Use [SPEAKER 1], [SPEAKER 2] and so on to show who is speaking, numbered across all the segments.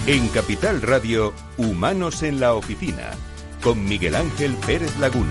[SPEAKER 1] En Capital Radio, Humanos en la Oficina, con Miguel Ángel Pérez Laguna.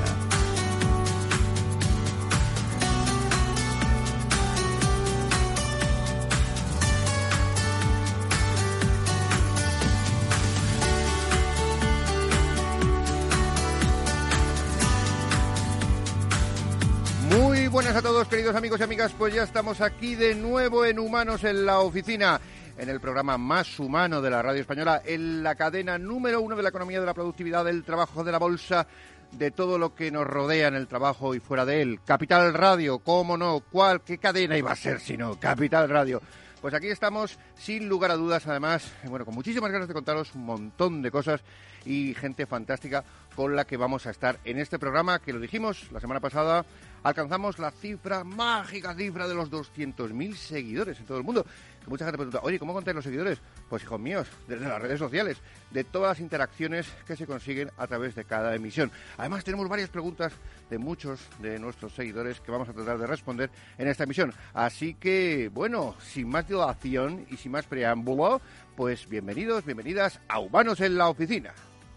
[SPEAKER 2] Muy buenas a todos, queridos amigos y amigas, pues ya estamos aquí de nuevo en Humanos en la Oficina, en el programa más humano de la radio española, en la cadena número 1 de la economía, de la productividad, del trabajo, de la bolsa, de todo lo que nos rodea en el trabajo y fuera de él. Capital Radio, ¿cómo no? ¿Qué cadena iba a ser si no? Capital Radio. Pues aquí estamos, sin lugar a dudas, además, con muchísimas ganas de contaros un montón de cosas y gente fantástica con la que vamos a estar en este programa, que lo dijimos la semana pasada, alcanzamos la mágica cifra de los 200.000 seguidores en todo el mundo. Que mucha gente pregunta, oye, ¿cómo contáis los seguidores? Pues, hijos míos, desde las redes sociales, de todas las interacciones que se consiguen a través de cada emisión. Además, tenemos varias preguntas de muchos de nuestros seguidores que vamos a tratar de responder en esta emisión. Así que, sin más dilación y sin más preámbulo, pues bienvenidos, bienvenidas a Humanos en la Oficina.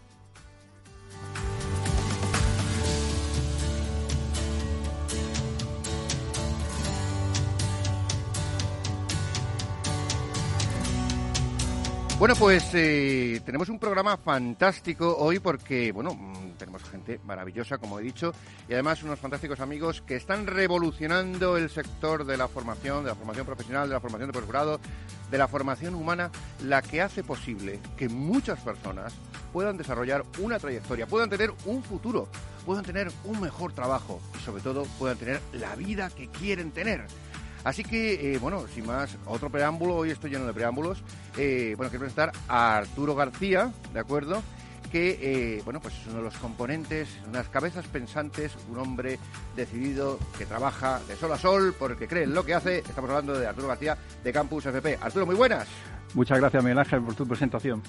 [SPEAKER 2] Bueno, pues tenemos un programa fantástico hoy porque, tenemos gente maravillosa, como he dicho, y además unos fantásticos amigos que están revolucionando el sector de la formación profesional, de la formación de posgrado, de la formación humana, la que hace posible que muchas personas puedan desarrollar una trayectoria, puedan tener un futuro, puedan tener un mejor trabajo y, sobre todo, puedan tener la vida que quieren tener. Así que, sin más, otro preámbulo, hoy estoy lleno de preámbulos. Quiero presentar a Arturo García, ¿de acuerdo? Que, pues es uno de los componentes, unas cabezas pensantes, un hombre decidido que trabaja de sol a sol porque cree en lo que hace. Estamos hablando de Arturo García, de Campus FP. Arturo, muy buenas.
[SPEAKER 3] Muchas gracias, Miguel Ángel, por tu presentación.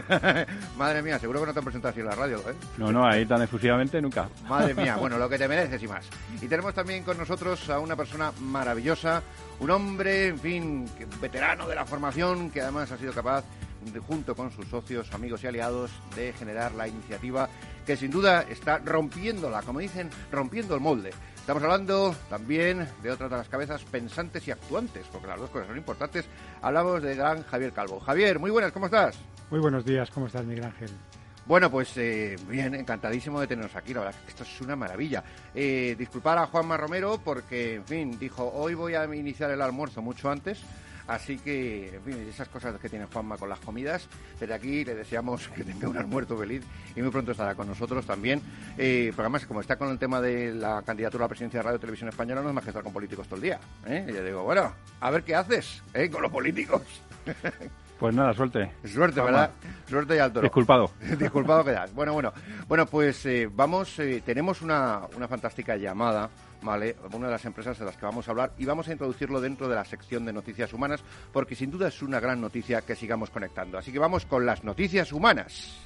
[SPEAKER 2] Madre mía, seguro que no te han presentado así en la radio, ¿eh?
[SPEAKER 3] No, ahí tan efusivamente nunca.
[SPEAKER 2] Madre mía, lo que te mereces y más. Y tenemos también con nosotros a una persona maravillosa, un hombre, veterano de la formación, que además ha sido capaz, junto con sus socios, amigos y aliados, de generar la iniciativa que sin duda está rompiéndola, como dicen, rompiendo el molde. Estamos hablando también de otras de las cabezas pensantes y actuantes, porque las dos cosas son importantes. Hablamos de gran Javier Calvo. Javier, muy buenas, ¿cómo estás?
[SPEAKER 4] Muy buenos días, ¿cómo estás, Miguel Ángel?
[SPEAKER 2] Bueno, pues bien, encantadísimo de tenernos aquí, la verdad que esto es una maravilla. Disculpar a Juanma Romero porque, dijo, hoy voy a iniciar el almuerzo mucho antes. Así que, esas cosas que tiene Juanma con las comidas, desde aquí le deseamos que tenga un almuerzo feliz y muy pronto estará con nosotros también. Porque además, como está con el tema de la candidatura a la presidencia de Radio y Televisión Española, no es más que estar con políticos todo el día. Y yo digo, a ver qué haces con los políticos.
[SPEAKER 3] Pues nada, suerte.
[SPEAKER 2] Suerte, ¿verdad? Suerte y al toro.
[SPEAKER 3] Disculpado.
[SPEAKER 2] Disculpado quedas. Bueno, pues tenemos una fantástica llamada, ¿vale? Una de las empresas de las que vamos a hablar y vamos a introducirlo dentro de la sección de noticias humanas porque sin duda es una gran noticia que sigamos conectando. Así que vamos con las noticias humanas.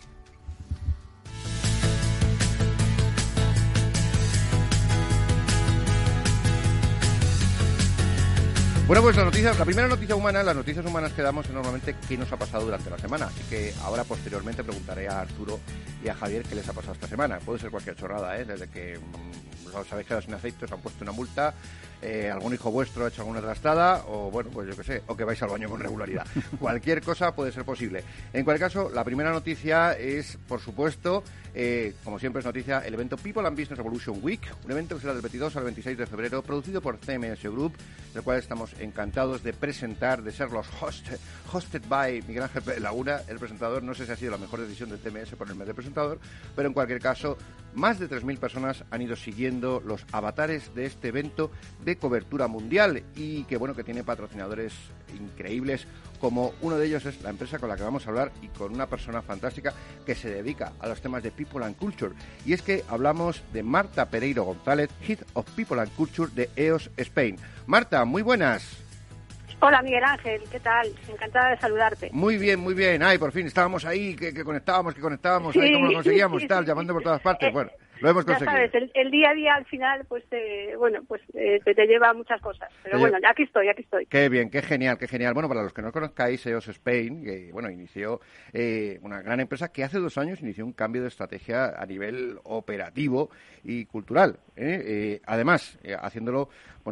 [SPEAKER 2] Bueno, pues la primera noticia humana, las noticias humanas que damos es normalmente qué nos ha pasado durante la semana. Así que ahora posteriormente preguntaré a Arturo y a Javier qué les ha pasado esta semana. Puede ser cualquier chorrada, desde que os habéis quedado sin aceite, os han puesto una multa, algún hijo vuestro ha hecho alguna trastada, o pues yo qué sé, o que vais al baño con regularidad. Cualquier cosa puede ser posible. En cualquier caso, la primera noticia es, por supuesto, como siempre es noticia, el evento People and Business Revolution Week, un evento que será del 22 al 26 de febrero, producido por CMS Group, del cual estamos encantados de presentar, de ser los hosted by Miguel Ángel Pérez Laguna, el presentador. No sé si ha sido la mejor decisión del CMS ponerme de presentador, pero en cualquier caso, más de 3.000 personas han ido siguiendo los avatares de este evento de cobertura mundial y que tiene patrocinadores increíbles, como uno de ellos es la empresa con la que vamos a hablar y con una persona fantástica que se dedica a los temas de People and Culture. Y es que hablamos de Marta Pereiro González, Head of People and Culture de EOS Spain. Marta, muy buenas.
[SPEAKER 5] Hola, Miguel Ángel, ¿qué tal? Encantada de saludarte.
[SPEAKER 2] Muy bien, muy bien. Ay, por fin estábamos ahí, que conectábamos,
[SPEAKER 5] sí,
[SPEAKER 2] ahí como lo conseguíamos, llamando por todas partes. Lo hemos
[SPEAKER 5] Ya
[SPEAKER 2] conseguido.
[SPEAKER 5] sabes, el día a día al final, pues, te lleva a muchas cosas. Pero
[SPEAKER 2] Oye,
[SPEAKER 5] bueno, aquí estoy.
[SPEAKER 2] Qué bien, qué genial, qué genial. Bueno, para los que no conozcáis, EOS Spain, que, inició una gran empresa que hace 2 años inició un cambio de estrategia a nivel operativo y cultural. Además, haciéndolo,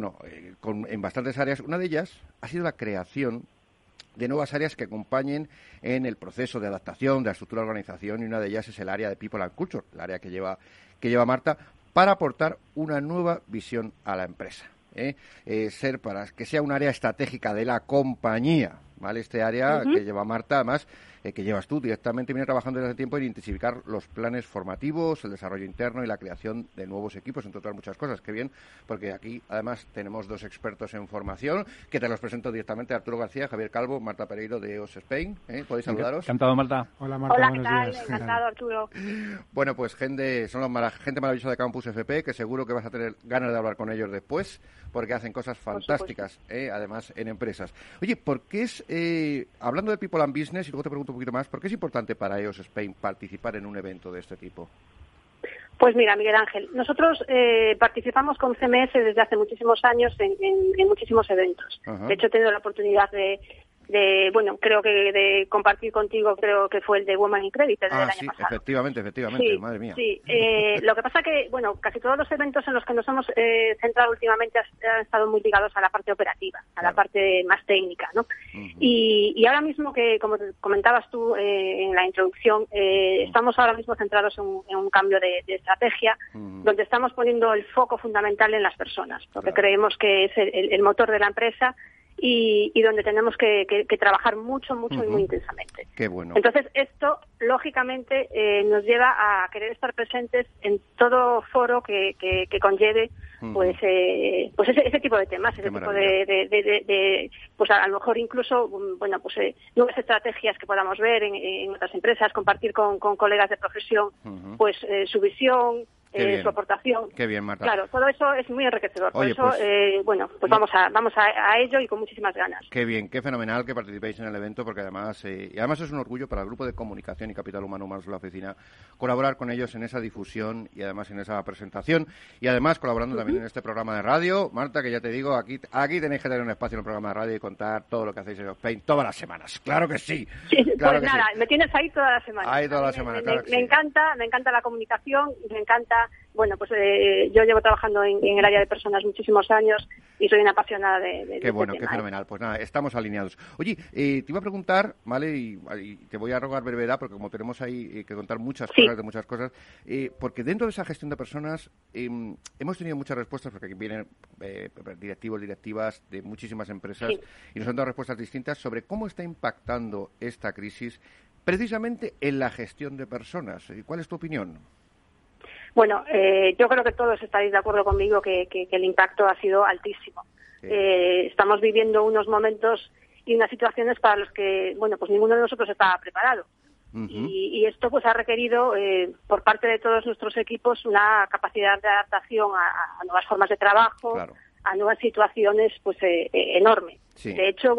[SPEAKER 2] en bastantes áreas. Una de ellas ha sido la creación de nuevas áreas que acompañen en el proceso de adaptación de la estructura de organización, y una de ellas es el área de People and Culture, el área que lleva Marta, para aportar una nueva visión a la empresa. Para que sea un área estratégica de la compañía, ¿vale? Este área que lleva Marta, además, que llevas tú directamente, viene trabajando desde hace tiempo en intensificar los planes formativos, el desarrollo interno y la creación de nuevos equipos, entre otras muchas cosas. Qué bien, porque aquí, además, tenemos 2 expertos en formación, que te los presento directamente: Arturo García, Javier Calvo, Marta Pereiro, de EOS Spain. ¿Podéis saludaros?
[SPEAKER 3] Encantado, Marta.
[SPEAKER 4] Hola, Marta.
[SPEAKER 5] Hola,
[SPEAKER 4] buenos
[SPEAKER 5] ¿qué tal?
[SPEAKER 4] días.
[SPEAKER 5] Encantado, Arturo.
[SPEAKER 2] Bueno, pues gente maravillosa de Campus FP, que seguro que vas a tener ganas de hablar con ellos después, porque hacen cosas fantásticas, además, en empresas. Oye, ¿por qué es, hablando de People and Business, y luego te pregunto un poquito más, ¿por qué es importante para EOS Spain participar en un evento de este tipo?
[SPEAKER 5] Pues mira, Miguel Ángel, nosotros participamos con CMS desde hace muchísimos años en muchísimos eventos.
[SPEAKER 2] Ajá.
[SPEAKER 5] De hecho, he tenido la oportunidad creo que de compartir contigo, creo que fue el de Women in Credit del año pasado.
[SPEAKER 2] Efectivamente,
[SPEAKER 5] Sí,
[SPEAKER 2] madre mía.
[SPEAKER 5] Sí, lo que pasa que, casi todos los eventos en los que nos hemos centrado últimamente han estado muy ligados a la parte operativa, a la parte más técnica, ¿no? Uh-huh. Y ahora mismo, que como comentabas tú en la introducción, estamos ahora mismo centrados en un cambio de estrategia, donde estamos poniendo el foco fundamental en las personas, porque creemos que es el motor de la empresa, y donde tenemos que trabajar mucho y muy intensamente.
[SPEAKER 2] Qué bueno.
[SPEAKER 5] Entonces, esto, lógicamente, nos lleva a querer estar presentes en todo foro que conlleve pues ese tipo de temas, ese tipo de pues a lo mejor incluso nuevas estrategias que podamos ver en otras empresas, compartir con colegas de profesión pues su visión, su aportación.
[SPEAKER 2] Qué bien, Marta.
[SPEAKER 5] Claro, todo eso es muy enriquecedor.
[SPEAKER 2] Oye,
[SPEAKER 5] por eso, vamos a ello y con muchísimas ganas.
[SPEAKER 2] Qué bien, qué fenomenal que participéis en el evento, porque además es un orgullo para el Grupo de Comunicación y Capital Humano Humanos de la Oficina colaborar con ellos en esa difusión y además en esa presentación, y además colaborando también en este programa de radio. Marta, que ya te digo, aquí tenéis que tener un espacio en el programa de radio y contar todo lo que hacéis en Spain todas las semanas. ¡Claro que sí!
[SPEAKER 5] Claro pues nada, sí. Me tienes ahí toda la semana.
[SPEAKER 2] Ahí toda la semana, claro que sí.
[SPEAKER 5] Me encanta la comunicación, me encanta. Yo llevo trabajando en el área de personas muchísimos años y soy una apasionada de
[SPEAKER 2] Qué bueno,
[SPEAKER 5] este
[SPEAKER 2] qué
[SPEAKER 5] tema,
[SPEAKER 2] fenomenal. Pues nada, estamos alineados. Oye, te iba a preguntar, ¿vale? Y te voy a rogar brevedad, porque como tenemos ahí que contar muchas cosas, porque dentro de esa gestión de personas hemos tenido muchas respuestas, porque aquí vienen directivos, directivas de muchísimas empresas y nos han dado respuestas distintas sobre cómo está impactando esta crisis precisamente en la gestión de personas. ¿Cuál es tu opinión?
[SPEAKER 5] Bueno, yo creo que todos estaréis de acuerdo conmigo que el impacto ha sido altísimo. Estamos viviendo unos momentos y unas situaciones para los que, pues ninguno de nosotros estaba preparado. Uh-huh. Y esto pues ha requerido por parte de todos nuestros equipos una capacidad de adaptación a nuevas formas de trabajo, a nuevas situaciones pues enorme. Sí. De hecho,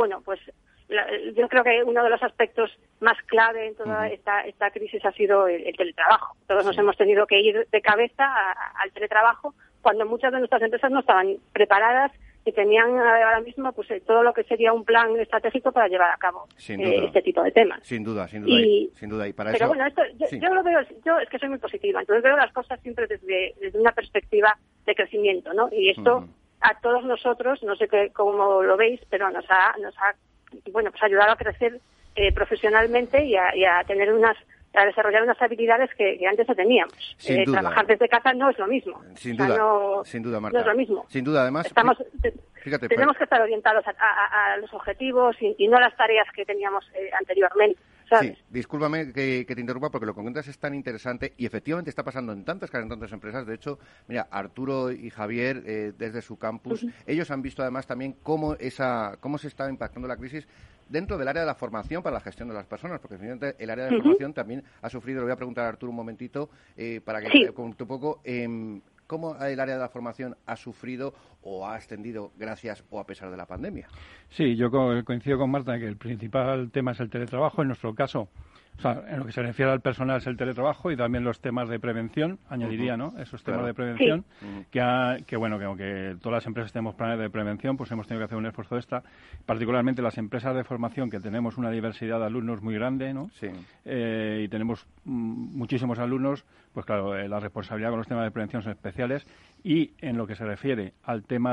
[SPEAKER 5] yo creo que uno de los aspectos más clave en toda esta crisis ha sido el teletrabajo. Todos nos hemos tenido que ir de cabeza al teletrabajo cuando muchas de nuestras empresas no estaban preparadas y tenían ahora mismo pues todo lo que sería un plan estratégico para llevar a cabo este tipo de temas.
[SPEAKER 2] Sin duda. Y para
[SPEAKER 5] pero
[SPEAKER 2] eso...
[SPEAKER 5] esto yo lo veo, yo es que soy muy positiva, entonces veo las cosas siempre desde una perspectiva de crecimiento, ¿no? Y esto a todos nosotros, no sé cómo lo veis, pero nos ha ayudado a crecer profesionalmente y a tener a desarrollar unas habilidades que antes no teníamos. Trabajar desde casa no es lo mismo.
[SPEAKER 2] Sin duda, Marta.
[SPEAKER 5] No es lo mismo.
[SPEAKER 2] Sin duda, además.
[SPEAKER 5] Tenemos que estar orientados a los objetivos y no a las tareas que teníamos anteriormente. ¿Sabes?
[SPEAKER 2] Sí, discúlpame que te interrumpa, porque lo que comentas es tan interesante y efectivamente está pasando en tantas empresas. De hecho, mira, Arturo y Javier, desde su campus, ellos han visto además también cómo se está impactando la crisis dentro del área de la formación para la gestión de las personas, porque evidentemente el área de formación también ha sufrido. Le voy a preguntar a Arturo un momentito para que cuente un poco cómo el área de la formación ha sufrido o ha ascendido gracias o a pesar de la pandemia.
[SPEAKER 3] Sí, yo coincido con Marta que el principal tema es el teletrabajo. En nuestro caso, O sea, en lo que se refiere al personal es el teletrabajo y también los temas de prevención, añadiría, ¿no? Esos temas de prevención, que bueno, que aunque todas las empresas tenemos planes de prevención, pues hemos tenido que hacer un esfuerzo extra, particularmente las empresas de formación, que tenemos una diversidad de alumnos muy grande, ¿no? Sí. Y tenemos muchísimos alumnos, pues claro, la responsabilidad con los temas de prevención son especiales. Y en lo que se refiere al tema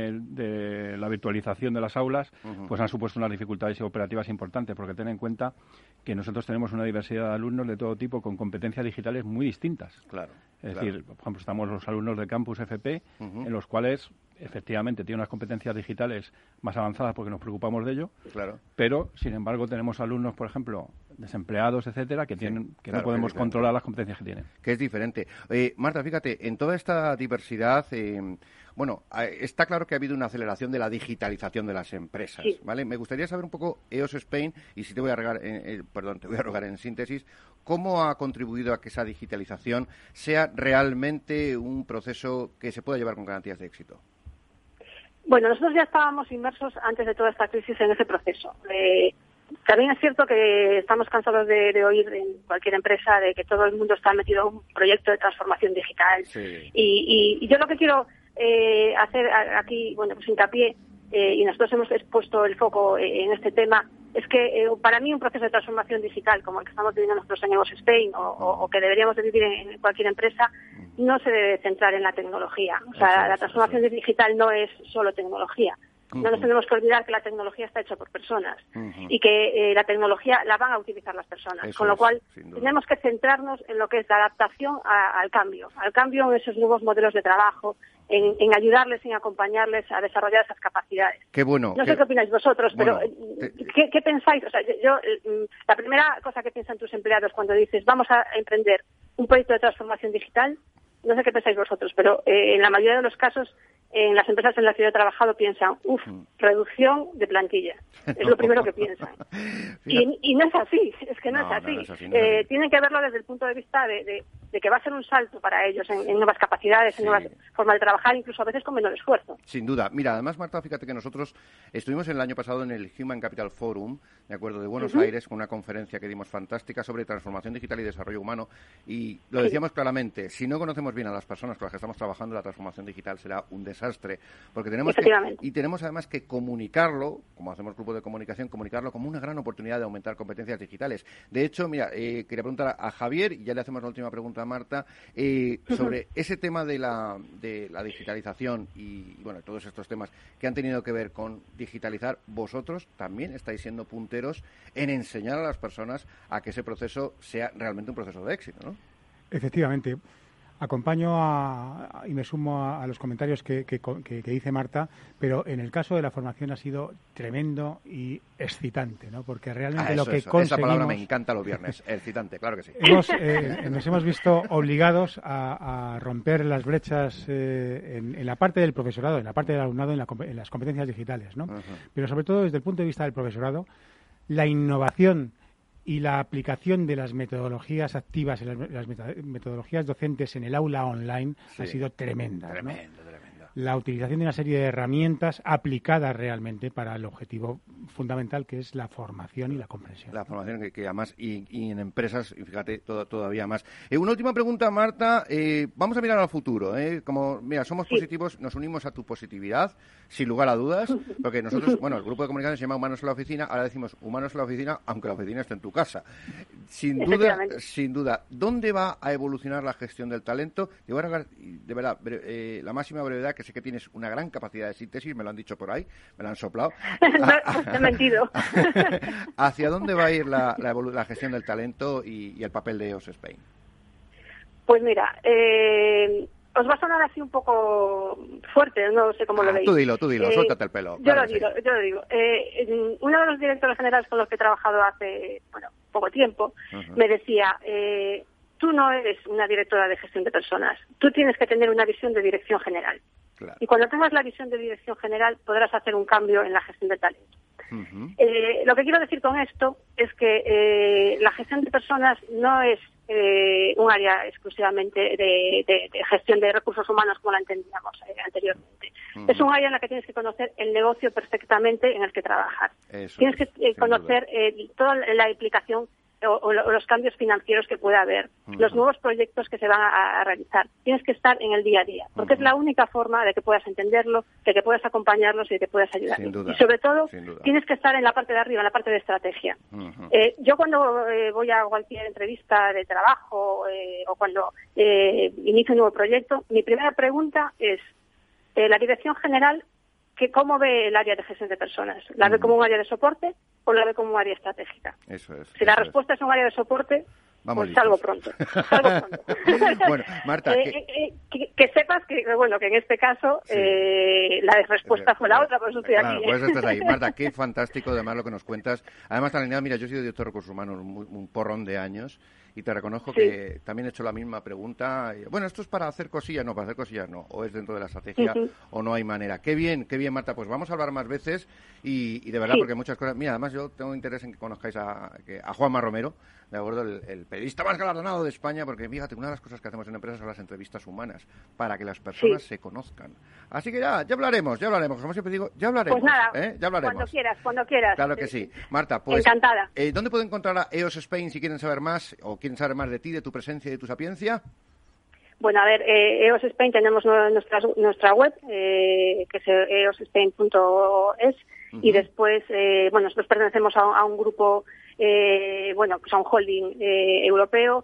[SPEAKER 3] de la virtualización de las aulas, pues han supuesto unas dificultades operativas importantes, porque ten en cuenta que nosotros tenemos una diversidad de alumnos de todo tipo con competencias digitales muy distintas.
[SPEAKER 2] Claro.
[SPEAKER 3] Es decir, por ejemplo, estamos los alumnos del campus FP, en los cuales efectivamente tienen unas competencias digitales más avanzadas porque nos preocupamos de ello, pero sin embargo tenemos alumnos, por ejemplo, desempleados, etcétera, que tienen no podemos controlar las competencias que tienen.
[SPEAKER 2] Que es diferente. Marta, fíjate, en toda esta diversidad, bueno, está claro que ha habido una aceleración de la digitalización de las empresas, ¿vale? Me gustaría saber un poco EOS Spain, y si te voy a rogar en síntesis, cómo ha contribuido a que esa digitalización sea realmente un proceso que se pueda llevar con garantías de éxito.
[SPEAKER 5] Bueno, nosotros ya estábamos inmersos antes de toda esta crisis en ese proceso. También es cierto que estamos cansados de oír en cualquier empresa de que todo el mundo está metido en un proyecto de transformación digital. Y yo lo que quiero hacer aquí, bueno, pues hincapié, y nosotros hemos puesto el foco en este tema, es que para mí un proceso de transformación digital como el que estamos viviendo nosotros en EOS Spain o que deberíamos de vivir en cualquier empresa no se debe centrar en la tecnología. O sea, la transformación digital no es solo tecnología. No nos tenemos que olvidar que la tecnología está hecha por personas y que la tecnología la van a utilizar las personas. Con lo cual, tenemos que centrarnos en lo que es la adaptación al cambio en esos nuevos modelos de trabajo, en ayudarles, en acompañarles a desarrollar esas capacidades.
[SPEAKER 2] Qué bueno.
[SPEAKER 5] No sé qué opináis vosotros, pero ¿qué pensáis? O sea, la primera cosa que piensan tus empleados cuando dices vamos a emprender un proyecto de transformación digital, no sé qué pensáis vosotros, pero en la mayoría de los casos, en las empresas en las que yo he trabajado piensan, reducción de plantilla. Es lo primero que piensan. Y no es así, es que no es así. Tienen que verlo desde el punto de vista de que va a ser un salto para ellos en nuevas capacidades, en nuevas formas de trabajar, incluso a veces con menor esfuerzo.
[SPEAKER 2] Sin duda. Mira, además, Marta, fíjate que nosotros estuvimos el año pasado en el Human Capital Forum, de acuerdo, de Buenos Aires, con una conferencia que dimos fantástica sobre transformación digital y desarrollo humano, y lo decíamos claramente, si no conocemos bien a las personas con las que estamos trabajando, la transformación digital será un desastre, porque tenemos además que comunicarlo, como hacemos grupo de comunicación, comunicarlo como una gran oportunidad de aumentar competencias digitales. De hecho, mira, quería preguntar a Javier, y ya le hacemos la última pregunta a Marta, sobre ese tema de la digitalización y, bueno, todos estos temas que han tenido que ver con digitalizar. Vosotros también estáis siendo punteros en enseñar a las personas a que ese proceso sea realmente un proceso de éxito, ¿no?
[SPEAKER 4] Efectivamente. Acompaño y me sumo a los comentarios que dice Marta, pero en el caso de la formación ha sido tremendo y excitante, ¿no? Porque realmente lo que conseguimos...
[SPEAKER 2] Esa palabra me encanta los viernes, excitante, claro que sí.
[SPEAKER 4] Nos hemos visto obligados a romper las brechas en la parte del profesorado, en la parte del alumnado, en las competencias digitales, ¿no? Pero sobre todo desde el punto de vista del profesorado, la innovación y la aplicación de las metodologías activas, las metodologías docentes en el aula online ha sido tremenda. Tremendo. La utilización de una serie de herramientas aplicadas realmente para el objetivo fundamental, que es la formación y la comprensión. La
[SPEAKER 2] formación que además, y en empresas, y fíjate, todavía más. Una última pregunta, Marta. Vamos a mirar al futuro. Como, mira, somos positivos, nos unimos a tu positividad, sin lugar a dudas, porque nosotros, bueno, el grupo de comunicación se llama Humanos en la Oficina, ahora decimos Humanos en la Oficina, aunque la oficina esté en tu casa. Sin duda, ¿dónde va a evolucionar la gestión del talento? Te voy a regalar, de verdad, la máxima brevedad, que sé que tienes una gran capacidad de síntesis, me lo han dicho por ahí, me lo han soplado.
[SPEAKER 5] No, he mentido.
[SPEAKER 2] ¿Hacia dónde va a ir la gestión del talento y el papel de EOS Spain?
[SPEAKER 5] Pues mira, os va a sonar así un poco fuerte, no sé cómo lo veis.
[SPEAKER 2] Tú dilo, suéltate el pelo.
[SPEAKER 5] Yo lo digo. Uno de los directores generales con los que he trabajado hace, poco tiempo, me decía... tú no eres una directora de gestión de personas, tú tienes que tener una visión de dirección general. Claro. Y cuando tengas la visión de dirección general podrás hacer un cambio en la gestión de talento. Lo que quiero decir con esto es que la gestión de personas no es un área exclusivamente de gestión de recursos humanos como la entendíamos anteriormente. Es un área en la que tienes que conocer el negocio perfectamente en el que trabajar. Tienes que conocer toda la implicación o los cambios financieros que pueda haber, los nuevos proyectos que se van a realizar. Tienes que estar en el día a día, porque es la única forma de que puedas entenderlo, de que puedas acompañarlos y de que puedas ayudar. Y sobre todo, tienes que estar en la parte de arriba, en la parte de estrategia. Yo cuando voy a cualquier entrevista de trabajo o cuando inicio un nuevo proyecto, mi primera pregunta es, la dirección general, ¿cómo ve el área de gestión de personas? ¿La ve como un área de soporte o la ve como un área estratégica?
[SPEAKER 2] Eso es.
[SPEAKER 5] Si la respuesta es un área de soporte, pues salgo pronto.
[SPEAKER 2] Bueno, Marta,
[SPEAKER 5] que sepas que en este caso la respuesta fue la otra, por eso estoy aquí.
[SPEAKER 2] Por eso estás ahí. Marta, qué fantástico además lo que nos cuentas. Además, Talina, mira, yo he sido director de recursos humanos un porrón de años y te reconozco que también he hecho la misma pregunta. Bueno, esto es para hacer cosillas, no, para hacer cosillas no. O es dentro de la estrategia o no hay manera. Qué bien, Marta. Pues vamos a hablar más veces y de verdad, porque muchas cosas... Mira, además yo tengo interés en que conozcáis a Juanma Romero, de acuerdo, el periodista más galardonado de España, porque fíjate, una de las cosas que hacemos en empresas son las entrevistas humanas, para que las personas se conozcan. Así que ya hablaremos, como siempre digo, ya hablaremos.
[SPEAKER 5] Pues nada,
[SPEAKER 2] ya hablaremos.
[SPEAKER 5] Cuando quieras.
[SPEAKER 2] Claro que sí. Marta, pues...
[SPEAKER 5] Encantada.
[SPEAKER 2] ¿Dónde pueden encontrar a EOS Spain si quieren saber más, o quieren saber más de ti, de tu presencia y de tu sapiencia? Bueno,
[SPEAKER 5] a ver, EOS Spain tenemos nuestra web, que es eosspain.es, y después, nosotros pertenecemos a un grupo, pues a un holding europeo,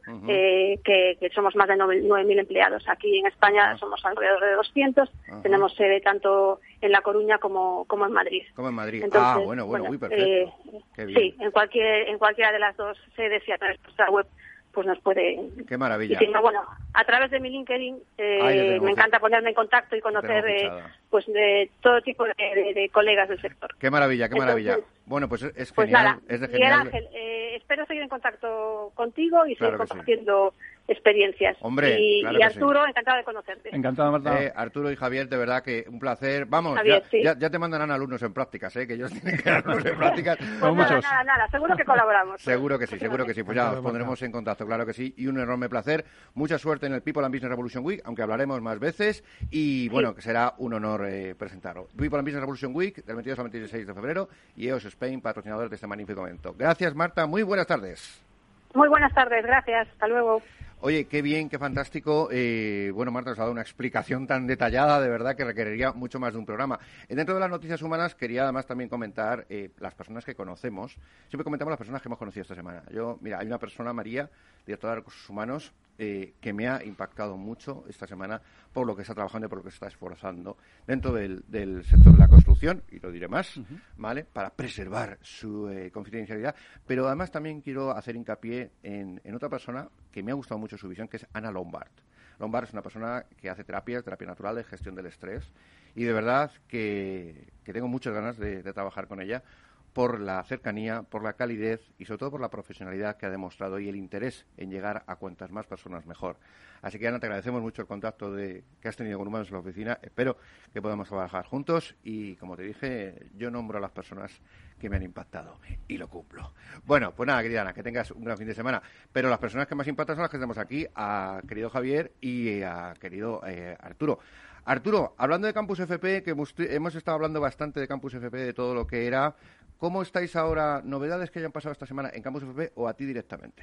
[SPEAKER 5] que somos más de 9.000 empleados. Aquí en España somos alrededor de 200, tenemos sede tanto en La Coruña como en Madrid.
[SPEAKER 2] Como en Madrid.
[SPEAKER 5] Entonces,
[SPEAKER 2] muy perfecto. Qué bien.
[SPEAKER 5] Sí, en cualquiera de las dos sedes y a través de nuestra web pues nos puede...
[SPEAKER 2] ¡Qué maravilla!
[SPEAKER 5] Y si no, a través de mi LinkedIn me encanta ponerme en contacto y conocer pues de todo tipo de colegas del sector.
[SPEAKER 2] ¡Qué maravilla, qué maravilla!
[SPEAKER 5] Entonces,
[SPEAKER 2] bueno, pues es
[SPEAKER 5] pues
[SPEAKER 2] genial,
[SPEAKER 5] nada,
[SPEAKER 2] es de genial.
[SPEAKER 5] Miguel Ángel, espero seguir en contacto contigo y seguir compartiendo experiencias.
[SPEAKER 2] Hombre,
[SPEAKER 5] y
[SPEAKER 2] claro
[SPEAKER 5] Arturo, encantado de conocerte.
[SPEAKER 3] Encantado, Marta.
[SPEAKER 2] Arturo y Javier, de verdad que un placer. Vamos,
[SPEAKER 5] Javier,
[SPEAKER 2] ya te mandarán alumnos en prácticas, que ellos tienen que dar alumnos en prácticas.
[SPEAKER 5] Pues nada, seguro que colaboramos.
[SPEAKER 2] Seguro que sí. Pues ya os pondremos en contacto, claro que sí. Y un enorme placer. Mucha suerte en el People and Business Revolution Week, aunque hablaremos más veces. Y que será un honor presentarlo. People and Business Revolution Week, del 22 al 26 de febrero. Y EOS Spain, patrocinador de este magnífico evento. Gracias, Marta. Muy buenas tardes.
[SPEAKER 5] Muy buenas tardes, gracias. Hasta luego.
[SPEAKER 2] Oye, qué bien, qué fantástico. Marta nos ha dado una explicación tan detallada, de verdad, que requeriría mucho más de un programa. Dentro de las noticias humanas, quería además también comentar las personas que conocemos. Siempre comentamos las personas que hemos conocido esta semana. Hay una persona, María, directora de Recursos Humanos, que me ha impactado mucho esta semana por lo que está trabajando y por lo que se está esforzando dentro del sector de la construcción, y lo diré más, ¿vale?, para preservar su confidencialidad. Pero además también quiero hacer hincapié en otra persona que me ha gustado mucho su visión, que es Ana Lombard. Lombard es una persona que hace terapia natural de gestión del estrés, y de verdad que tengo muchas ganas de trabajar con ella, por la cercanía, por la calidez y sobre todo por la profesionalidad que ha demostrado y el interés en llegar a cuantas más personas mejor. Así que, Ana, te agradecemos mucho el contacto que has tenido con Humanos en la oficina. Espero que podamos trabajar juntos y, como te dije, yo nombro a las personas que me han impactado y lo cumplo. Bueno, pues nada, querida Ana, que tengas un gran fin de semana. Pero las personas que más impactan son las que tenemos aquí, a querido Javier y a querido Arturo. Arturo, hablando de Campus FP, que hemos estado hablando bastante de Campus FP, de todo lo que era, ¿cómo estáis ahora? ¿Novedades que hayan pasado esta semana en Campus FP o a ti directamente?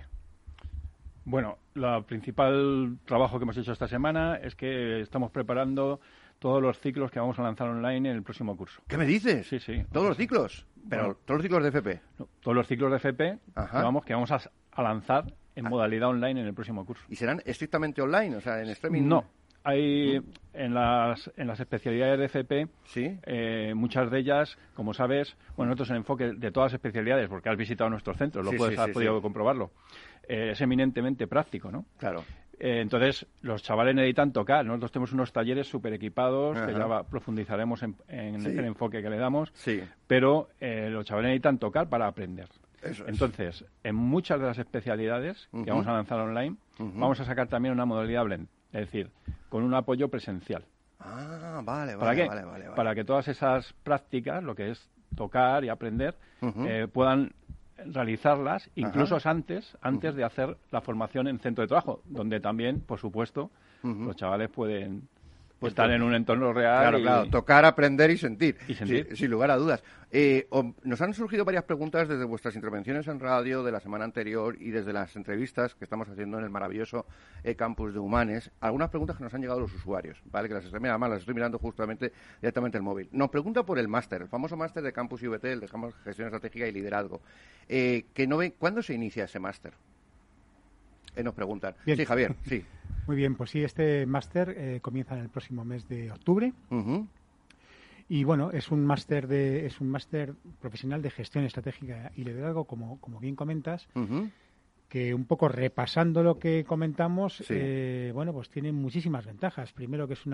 [SPEAKER 3] Bueno, el principal trabajo que hemos hecho esta semana es que estamos preparando todos los ciclos que vamos a lanzar online en el próximo curso.
[SPEAKER 2] ¿Qué me dices?
[SPEAKER 3] Sí.
[SPEAKER 2] ¿Todos los ciclos? Pero ¿todos los ciclos de FP?
[SPEAKER 3] No, todos los ciclos de FP que vamos a lanzar en modalidad online en el próximo curso.
[SPEAKER 2] ¿Y serán estrictamente online? O sea, en streaming.
[SPEAKER 3] No. Hay en las especialidades de FP, muchas de ellas, como sabes, nosotros en enfoque de todas las especialidades, porque has visitado nuestros centros, has podido comprobarlo, es eminentemente práctico, ¿no?
[SPEAKER 2] Claro.
[SPEAKER 3] Entonces, los chavales necesitan tocar. Nosotros tenemos unos talleres súper equipados, que ya profundizaremos en el enfoque que le damos, pero los chavales necesitan tocar para aprender. Entonces, en muchas de las especialidades que vamos a lanzar online, vamos a sacar también una modalidad blend. Es decir, con un apoyo presencial.
[SPEAKER 2] Vale.
[SPEAKER 3] ¿Para qué? Para que todas esas prácticas, lo que es tocar y aprender, puedan realizarlas incluso antes de hacer la formación en centro de trabajo, donde también, por supuesto, los chavales pueden estar en un entorno real.
[SPEAKER 2] Claro, tocar, aprender y sentir.
[SPEAKER 3] Sí,
[SPEAKER 2] sin lugar a dudas. Nos han surgido varias preguntas desde vuestras intervenciones en radio de la semana anterior y desde las entrevistas que estamos haciendo en el maravilloso campus de Humanes. Algunas preguntas que nos han llegado los usuarios, ¿vale? Que las estoy mirando justamente directamente el móvil. Nos pregunta por el máster, el famoso máster de Campus IVT, el de Gestión Estratégica y Liderazgo. ¿Cuándo se inicia ese máster? Nos preguntan.
[SPEAKER 4] Bien.
[SPEAKER 2] Sí, Javier, sí.
[SPEAKER 4] Muy bien, pues sí, este máster comienza en el próximo mes de octubre.
[SPEAKER 2] Uh-huh.
[SPEAKER 4] Y bueno, es un máster profesional de gestión estratégica y liderazgo, como bien comentas,
[SPEAKER 2] uh-huh.
[SPEAKER 4] que un poco repasando lo que comentamos,
[SPEAKER 2] Sí.
[SPEAKER 4] pues tiene muchísimas ventajas. Primero que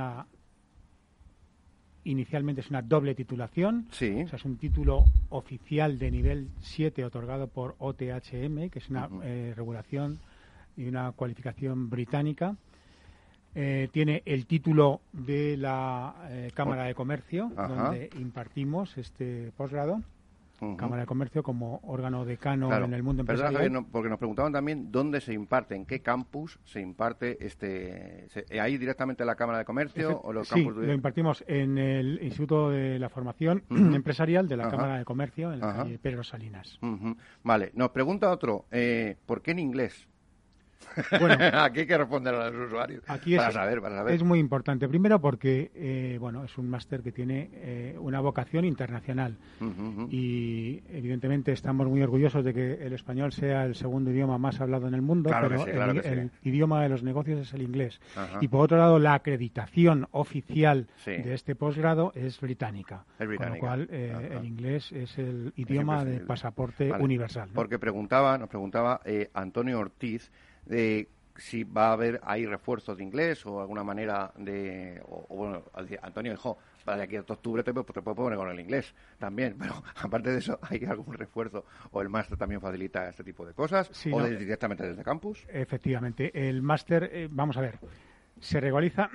[SPEAKER 4] inicialmente es una doble titulación,
[SPEAKER 2] Sí.
[SPEAKER 4] o sea, es un título oficial de nivel 7 otorgado por OTHM, que es una regulación y una cualificación británica. Tiene el título de la Cámara de Comercio,
[SPEAKER 2] Ajá.
[SPEAKER 4] donde impartimos este posgrado.
[SPEAKER 2] Uh-huh.
[SPEAKER 4] Cámara de Comercio como órgano decano
[SPEAKER 2] Claro.
[SPEAKER 4] en el mundo
[SPEAKER 2] Perdona,
[SPEAKER 4] empresarial.
[SPEAKER 2] Javier, porque nos preguntaban también dónde se imparte, en qué campus se imparte ahí directamente en la Cámara de Comercio o los
[SPEAKER 4] Sí,
[SPEAKER 2] campus
[SPEAKER 4] lo impartimos en el Instituto de la Formación
[SPEAKER 2] Uh-huh.
[SPEAKER 4] Empresarial de la
[SPEAKER 2] Ajá.
[SPEAKER 4] Cámara de Comercio, en la
[SPEAKER 2] Ajá.
[SPEAKER 4] calle Pedro Salinas.
[SPEAKER 2] Uh-huh. Vale, nos pregunta otro, ¿por qué en inglés?
[SPEAKER 4] Bueno,
[SPEAKER 2] aquí hay que responder a los usuarios
[SPEAKER 4] aquí
[SPEAKER 2] para saber.
[SPEAKER 4] Es muy importante. Primero porque es un máster que tiene una vocación internacional.
[SPEAKER 2] Uh-huh.
[SPEAKER 4] Y evidentemente estamos muy orgullosos de que el español sea el segundo idioma más hablado en el mundo,
[SPEAKER 2] Claro
[SPEAKER 4] pero
[SPEAKER 2] que sí, claro que sí.
[SPEAKER 4] el idioma de los negocios es el inglés.
[SPEAKER 2] Ajá.
[SPEAKER 4] Y por otro lado, la acreditación oficial
[SPEAKER 2] Sí.
[SPEAKER 4] de este posgrado es británica.
[SPEAKER 2] Es británica.
[SPEAKER 4] Con lo cual,
[SPEAKER 2] Ajá.
[SPEAKER 4] el inglés es el idioma de
[SPEAKER 2] imprescindible.
[SPEAKER 4] pasaporte
[SPEAKER 2] Vale.
[SPEAKER 4] universal, ¿no?
[SPEAKER 2] Porque nos preguntaba Antonio Ortiz si va a haber ahí refuerzos de inglés o alguna manera de... bueno, Antonio dijo, para de aquí a octubre te puedo poner con el inglés también, pero aparte de eso, ¿hay algún refuerzo o el máster también facilita este tipo de cosas?
[SPEAKER 4] Sí,
[SPEAKER 2] ¿O
[SPEAKER 4] no.
[SPEAKER 2] directamente desde campus?
[SPEAKER 4] Efectivamente. El máster, vamos a ver, se regulariza,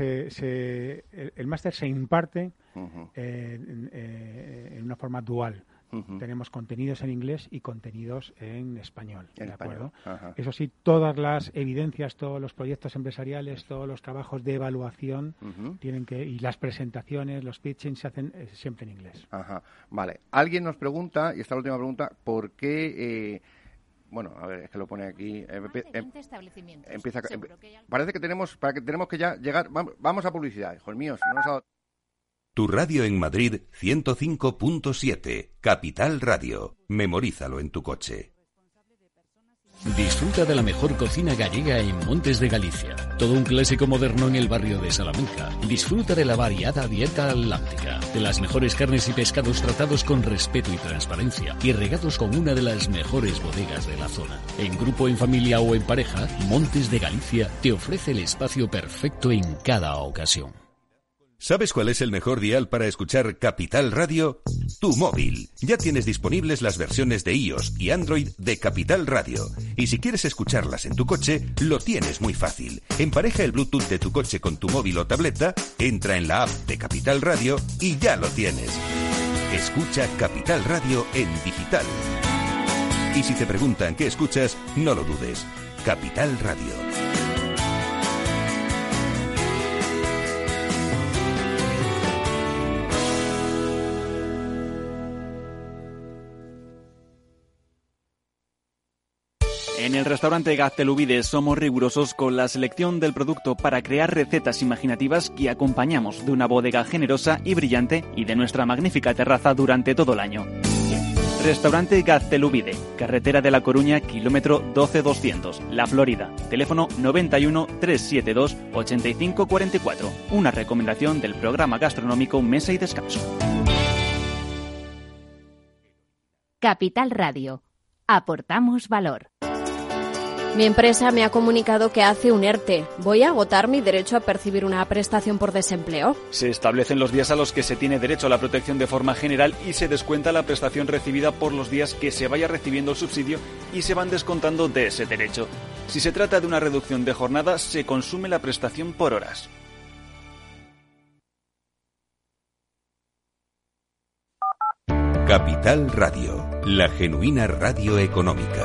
[SPEAKER 4] el máster se imparte
[SPEAKER 2] Uh-huh.
[SPEAKER 4] en una forma dual.
[SPEAKER 2] Uh-huh.
[SPEAKER 4] Tenemos contenidos en inglés y contenidos en español,
[SPEAKER 2] En
[SPEAKER 4] ¿de
[SPEAKER 2] español,
[SPEAKER 4] acuerdo?
[SPEAKER 2] ajá.
[SPEAKER 4] Eso sí, todas las evidencias, todos los proyectos empresariales, todos los trabajos de evaluación
[SPEAKER 2] Uh-huh.
[SPEAKER 4] y las presentaciones, los pitching se hacen siempre en inglés.
[SPEAKER 2] Ajá, vale. Alguien nos pregunta, y esta es la última pregunta, ¿por qué... bueno, a ver, es que lo pone aquí. Parece que tenemos que ya llegar... Vamos a publicidad, hijos míos. No nos ha dado...
[SPEAKER 1] Tu radio en Madrid 105.7, Capital Radio. Memorízalo en tu coche.
[SPEAKER 6] Disfruta de la mejor cocina gallega en Montes de Galicia. Todo un clásico moderno en el barrio de Salamanca. Disfruta de la variada dieta atlántica, de las mejores carnes y pescados tratados con respeto y transparencia y regados con una de las mejores bodegas de la zona. En grupo, en familia o en pareja, Montes de Galicia te ofrece el espacio perfecto en cada ocasión.
[SPEAKER 1] ¿Sabes cuál es el mejor dial para escuchar Capital Radio? Tu móvil. Ya tienes disponibles las versiones de iOS y Android de Capital Radio. Y si quieres escucharlas en tu coche, lo tienes muy fácil. Empareja el Bluetooth de tu coche con tu móvil o tableta, entra en la app de Capital Radio y ya lo tienes. Escucha Capital Radio en digital. Y si te preguntan qué escuchas, no lo dudes. Capital Radio.
[SPEAKER 7] En el restaurante Gaztelubides somos rigurosos con la selección del producto para crear recetas imaginativas que acompañamos de una bodega generosa y brillante y de nuestra magnífica terraza durante todo el año. Restaurante Gaztelubide, carretera de La Coruña, kilómetro 12200, La Florida. Teléfono 91 372 8544. Una recomendación del programa gastronómico Mesa y Descanso.
[SPEAKER 8] Capital Radio. Aportamos valor.
[SPEAKER 9] Mi empresa me ha comunicado que hace un ERTE. ¿Voy a agotar mi derecho a percibir una prestación por desempleo?
[SPEAKER 7] Se establecen los días a los que se tiene derecho a la protección de forma general y se descuenta la prestación recibida por los días que se vaya recibiendo el subsidio y se van descontando de ese derecho. Si se trata de una reducción de jornada, se consume la prestación por horas.
[SPEAKER 1] Capital Radio, la genuina radio económica.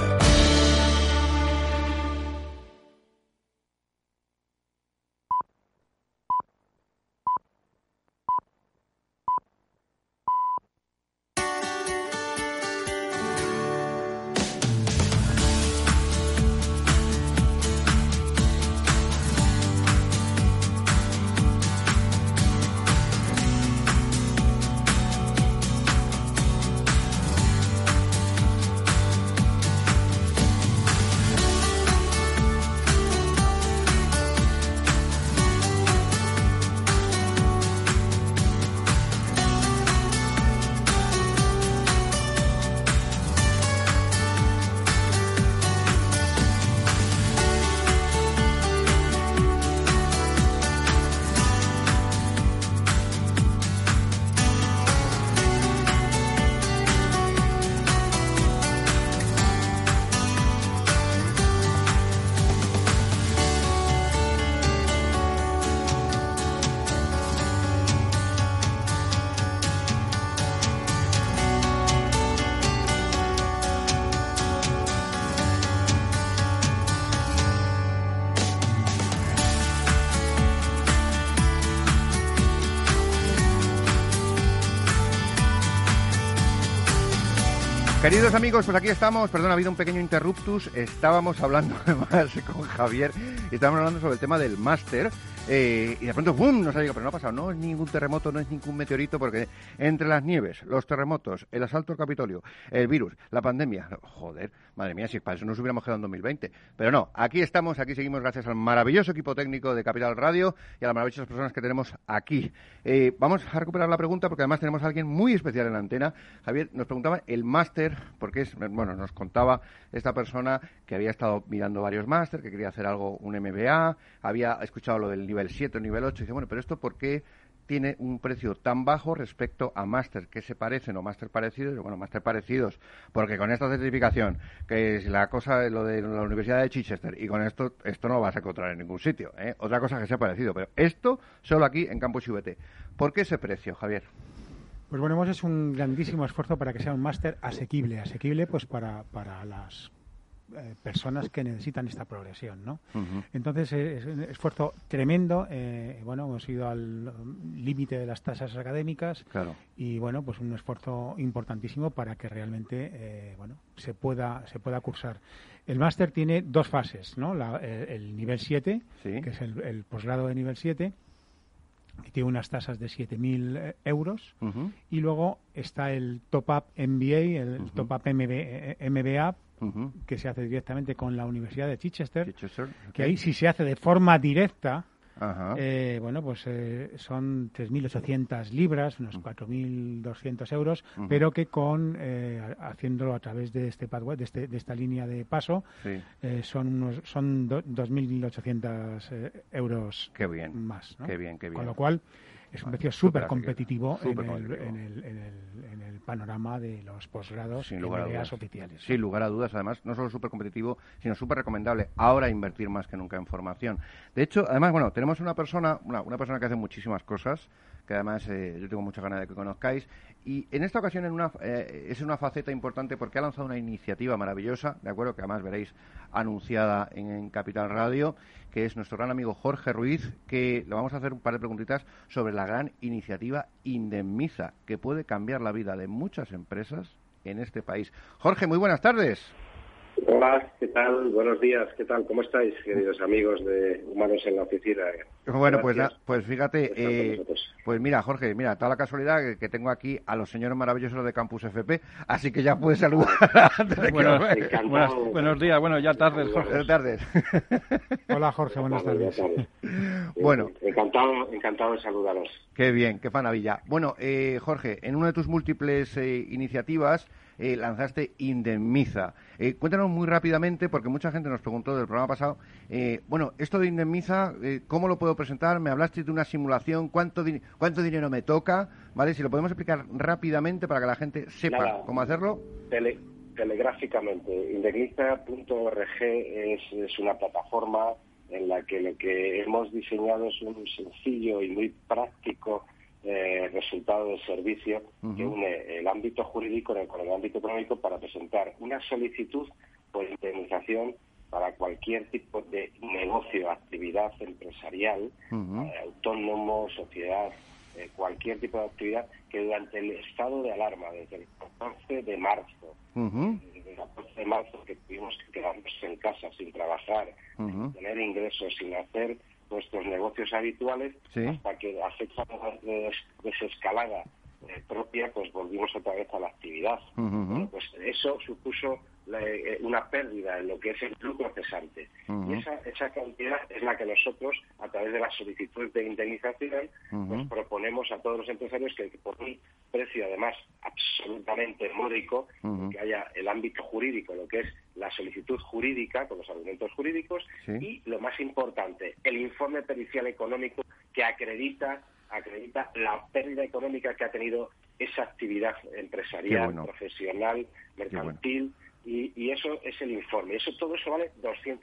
[SPEAKER 2] Queridos amigos, pues aquí estamos. Perdón, ha habido un pequeño interruptus. Estábamos hablando además con Javier y estábamos hablando sobre el tema del máster. Y de pronto, ¡bum!, nos ha llegado, pero no ha pasado, no es ningún terremoto, no es ningún meteorito, porque entre las nieves, los terremotos, el asalto al Capitolio, el virus, la pandemia, joder, madre mía, si para eso nos hubiéramos quedado en 2020. Pero no, aquí estamos, aquí seguimos gracias al maravilloso equipo técnico de Capital Radio y a las maravillosas personas que tenemos aquí. Vamos a recuperar la pregunta porque además tenemos a alguien muy especial en la antena. Javier nos preguntaba el máster, porque nos contaba esta persona que había estado mirando varios máster, que quería hacer algo, un MBA, había escuchado lo del nivel 7 o nivel 8, y dice, bueno, pero esto ¿por qué tiene un precio tan bajo respecto a máster que se parecen o máster parecidos? Bueno, máster parecidos, porque con esta certificación, que es la cosa, lo de la Universidad de Chichester, y con esto no lo vas a encontrar en ningún sitio, ¿eh? Otra cosa que sea parecido, pero esto solo aquí en Campus IVT. ¿Por qué ese precio, Javier?
[SPEAKER 4] Pues bueno, hemos hecho un grandísimo esfuerzo para que sea un máster asequible pues para las personas que necesitan esta progresión, ¿no? Uh-huh. Entonces es un esfuerzo tremendo. Hemos ido al límite de las tasas académicas, claro. Y bueno, pues un esfuerzo importantísimo para que realmente se pueda cursar. El máster tiene dos fases, ¿no? El nivel 7, ¿sí?, que es el posgrado de nivel 7, que tiene unas tasas de 7.000 euros, uh-huh. Y luego está el Top-Up MBA, el uh-huh. Top-Up MBA, uh-huh. que se hace directamente con la Universidad de Chichester, okay. Que ahí sí se hace de forma directa. Ajá. Son 3.800 libras, unos 4.200 euros, uh-huh. pero que haciéndolo a través de este pathway, de esta línea de paso, sí. son 2.800 euros.
[SPEAKER 2] Qué bien,
[SPEAKER 4] más, ¿no?
[SPEAKER 2] Qué bien.
[SPEAKER 4] Con lo cual es un precio súper competitivo en el panorama de los posgrados y MBAs oficiales.
[SPEAKER 2] Sin lugar a dudas, además, no solo súper competitivo, sino súper recomendable. Ahora invertir más que nunca en formación. De hecho, además, tenemos una persona que hace muchísimas cosas, que además yo tengo mucha ganas de que conozcáis, y en esta ocasión es una faceta importante porque ha lanzado una iniciativa maravillosa, de acuerdo, que además veréis anunciada en Capital Radio, que es nuestro gran amigo Jorge Ruiz, que le vamos a hacer un par de preguntitas sobre la gran iniciativa Indemniza, que puede cambiar la vida de muchas empresas en este país. Jorge, muy buenas tardes.
[SPEAKER 10] Hola, ¿qué tal? Buenos días, ¿qué tal? ¿Cómo estáis, queridos amigos de Humanos en la Oficina?
[SPEAKER 2] Bueno, pues fíjate, pues mira, Jorge, toda la casualidad que tengo aquí a los señores maravillosos de Campus FP, así que ya puedes saludar.
[SPEAKER 3] Buenos días, ya tardes, Jorge.
[SPEAKER 2] Buenas tardes.
[SPEAKER 4] Hola, Jorge, buenas tardes.
[SPEAKER 10] Bueno, encantado de saludaros.
[SPEAKER 2] Qué bien, qué maravilla. Bueno, Jorge, en una de tus múltiples iniciativas lanzaste Indemniza. Cuéntanos muy rápidamente, porque mucha gente nos preguntó del programa pasado, esto de Indemniza, ¿cómo lo puedo presentar? Me hablaste de una simulación, ¿cuánto dinero me toca? ¿Vale? Si lo podemos explicar rápidamente para que la gente sepa cómo hacerlo.
[SPEAKER 10] Telegráficamente, indemniza.org es una plataforma en la que lo que hemos diseñado es un sencillo y muy práctico resultado de servicio, uh-huh. que une el ámbito jurídico con el ámbito económico para presentar una solicitud por indemnización para cualquier tipo de negocio, actividad empresarial, uh-huh. Autónomo, sociedad, cualquier tipo de actividad que durante el estado de alarma, desde el 14 de marzo, uh-huh. Desde el 14 de marzo que tuvimos que quedarnos en casa sin trabajar, uh-huh. sin tener ingresos, sin hacer nuestros negocios habituales, sí. Hasta que a fecha de desescalada propia, pues volvimos otra vez a la actividad. Uh-huh. Bueno, pues eso supuso una pérdida en lo que es el flujo cesante. Uh-huh. Y esa cantidad es la que nosotros, a través de la solicitud de indemnización, uh-huh. pues proponemos a todos los empresarios que por un precio, además, absolutamente módico, uh-huh. que haya el ámbito jurídico, lo que es la solicitud jurídica, con los argumentos jurídicos, sí. Y, lo más importante, el informe pericial económico que acredita la pérdida económica que ha tenido esa actividad empresarial, profesional, mercantil, y eso es el informe. Todo eso vale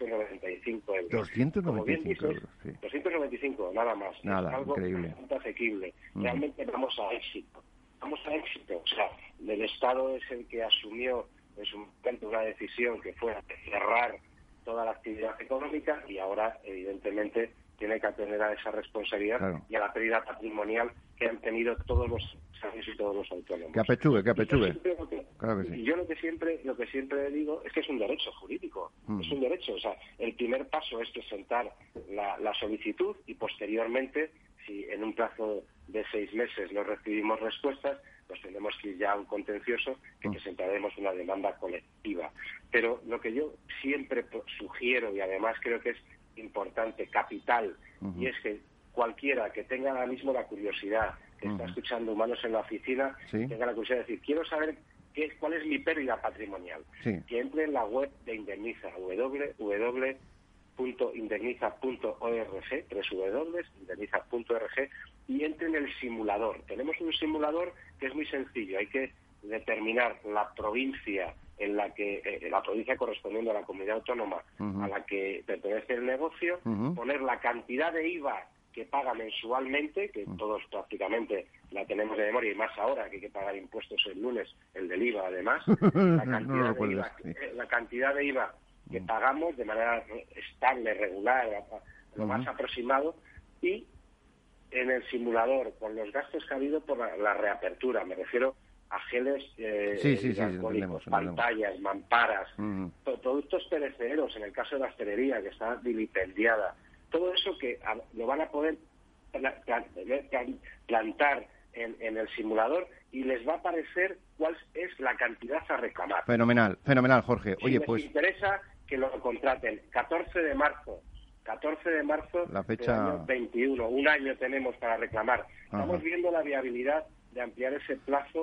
[SPEAKER 10] 295 euros.
[SPEAKER 2] 295 euros, sí.
[SPEAKER 10] 295, nada más.
[SPEAKER 2] Nada,
[SPEAKER 10] es algo
[SPEAKER 2] increíble.
[SPEAKER 10] Bastante asequible. Realmente vamos a éxito. O sea, el Estado es el que asumió en su momento una decisión que fue cerrar toda la actividad económica y ahora, evidentemente, tiene que atender a esa responsabilidad, claro. Y a la pérdida patrimonial que han tenido todos los empresarios y todos los autónomos.
[SPEAKER 2] Que apechugue. Claro que sí.
[SPEAKER 10] Y yo lo que siempre digo es que es un derecho jurídico, es un derecho. O sea, el primer paso es presentar la solicitud y posteriormente, si en un plazo de 6 meses no recibimos respuestas, pues tenemos que ir ya a un contencioso que presentaremos una demanda colectiva. Pero lo que yo siempre sugiero, y además creo que es importante, capital, y es que cualquiera que tenga ahora mismo la curiosidad, que está escuchando Humanos en la Oficina, tenga la curiosidad de decir, quiero saber cuál es mi pérdida patrimonial, que entre en la web de Indemniza, www.indemniza.org, y entre en el simulador. Tenemos un simulador que es muy sencillo, hay que determinar la provincia en la que la provincia correspondiente a la comunidad autónoma a la que pertenece el negocio, poner la cantidad de IVA que paga mensualmente, que todos prácticamente la tenemos de memoria, y más ahora que hay que pagar impuestos el lunes, el del IVA además, la cantidad de IVA que pagamos de manera estable, regular, lo más aproximado, y en el simulador, con los gastos que ha habido por la reapertura, me refiero a geles alcohólicos, pantallas, mamparas, productos perecederos, en el caso de la hostelería, que está vilipendiada, todo eso que lo van a poder plantar en el simulador y les va a aparecer cuál es la cantidad a reclamar.
[SPEAKER 2] Fenomenal, Jorge. Oye,
[SPEAKER 10] si les interesa que lo contraten, 14 de marzo,
[SPEAKER 2] la fecha...
[SPEAKER 10] del año 21, un año tenemos para reclamar. Estamos viendo la viabilidad de ampliar ese plazo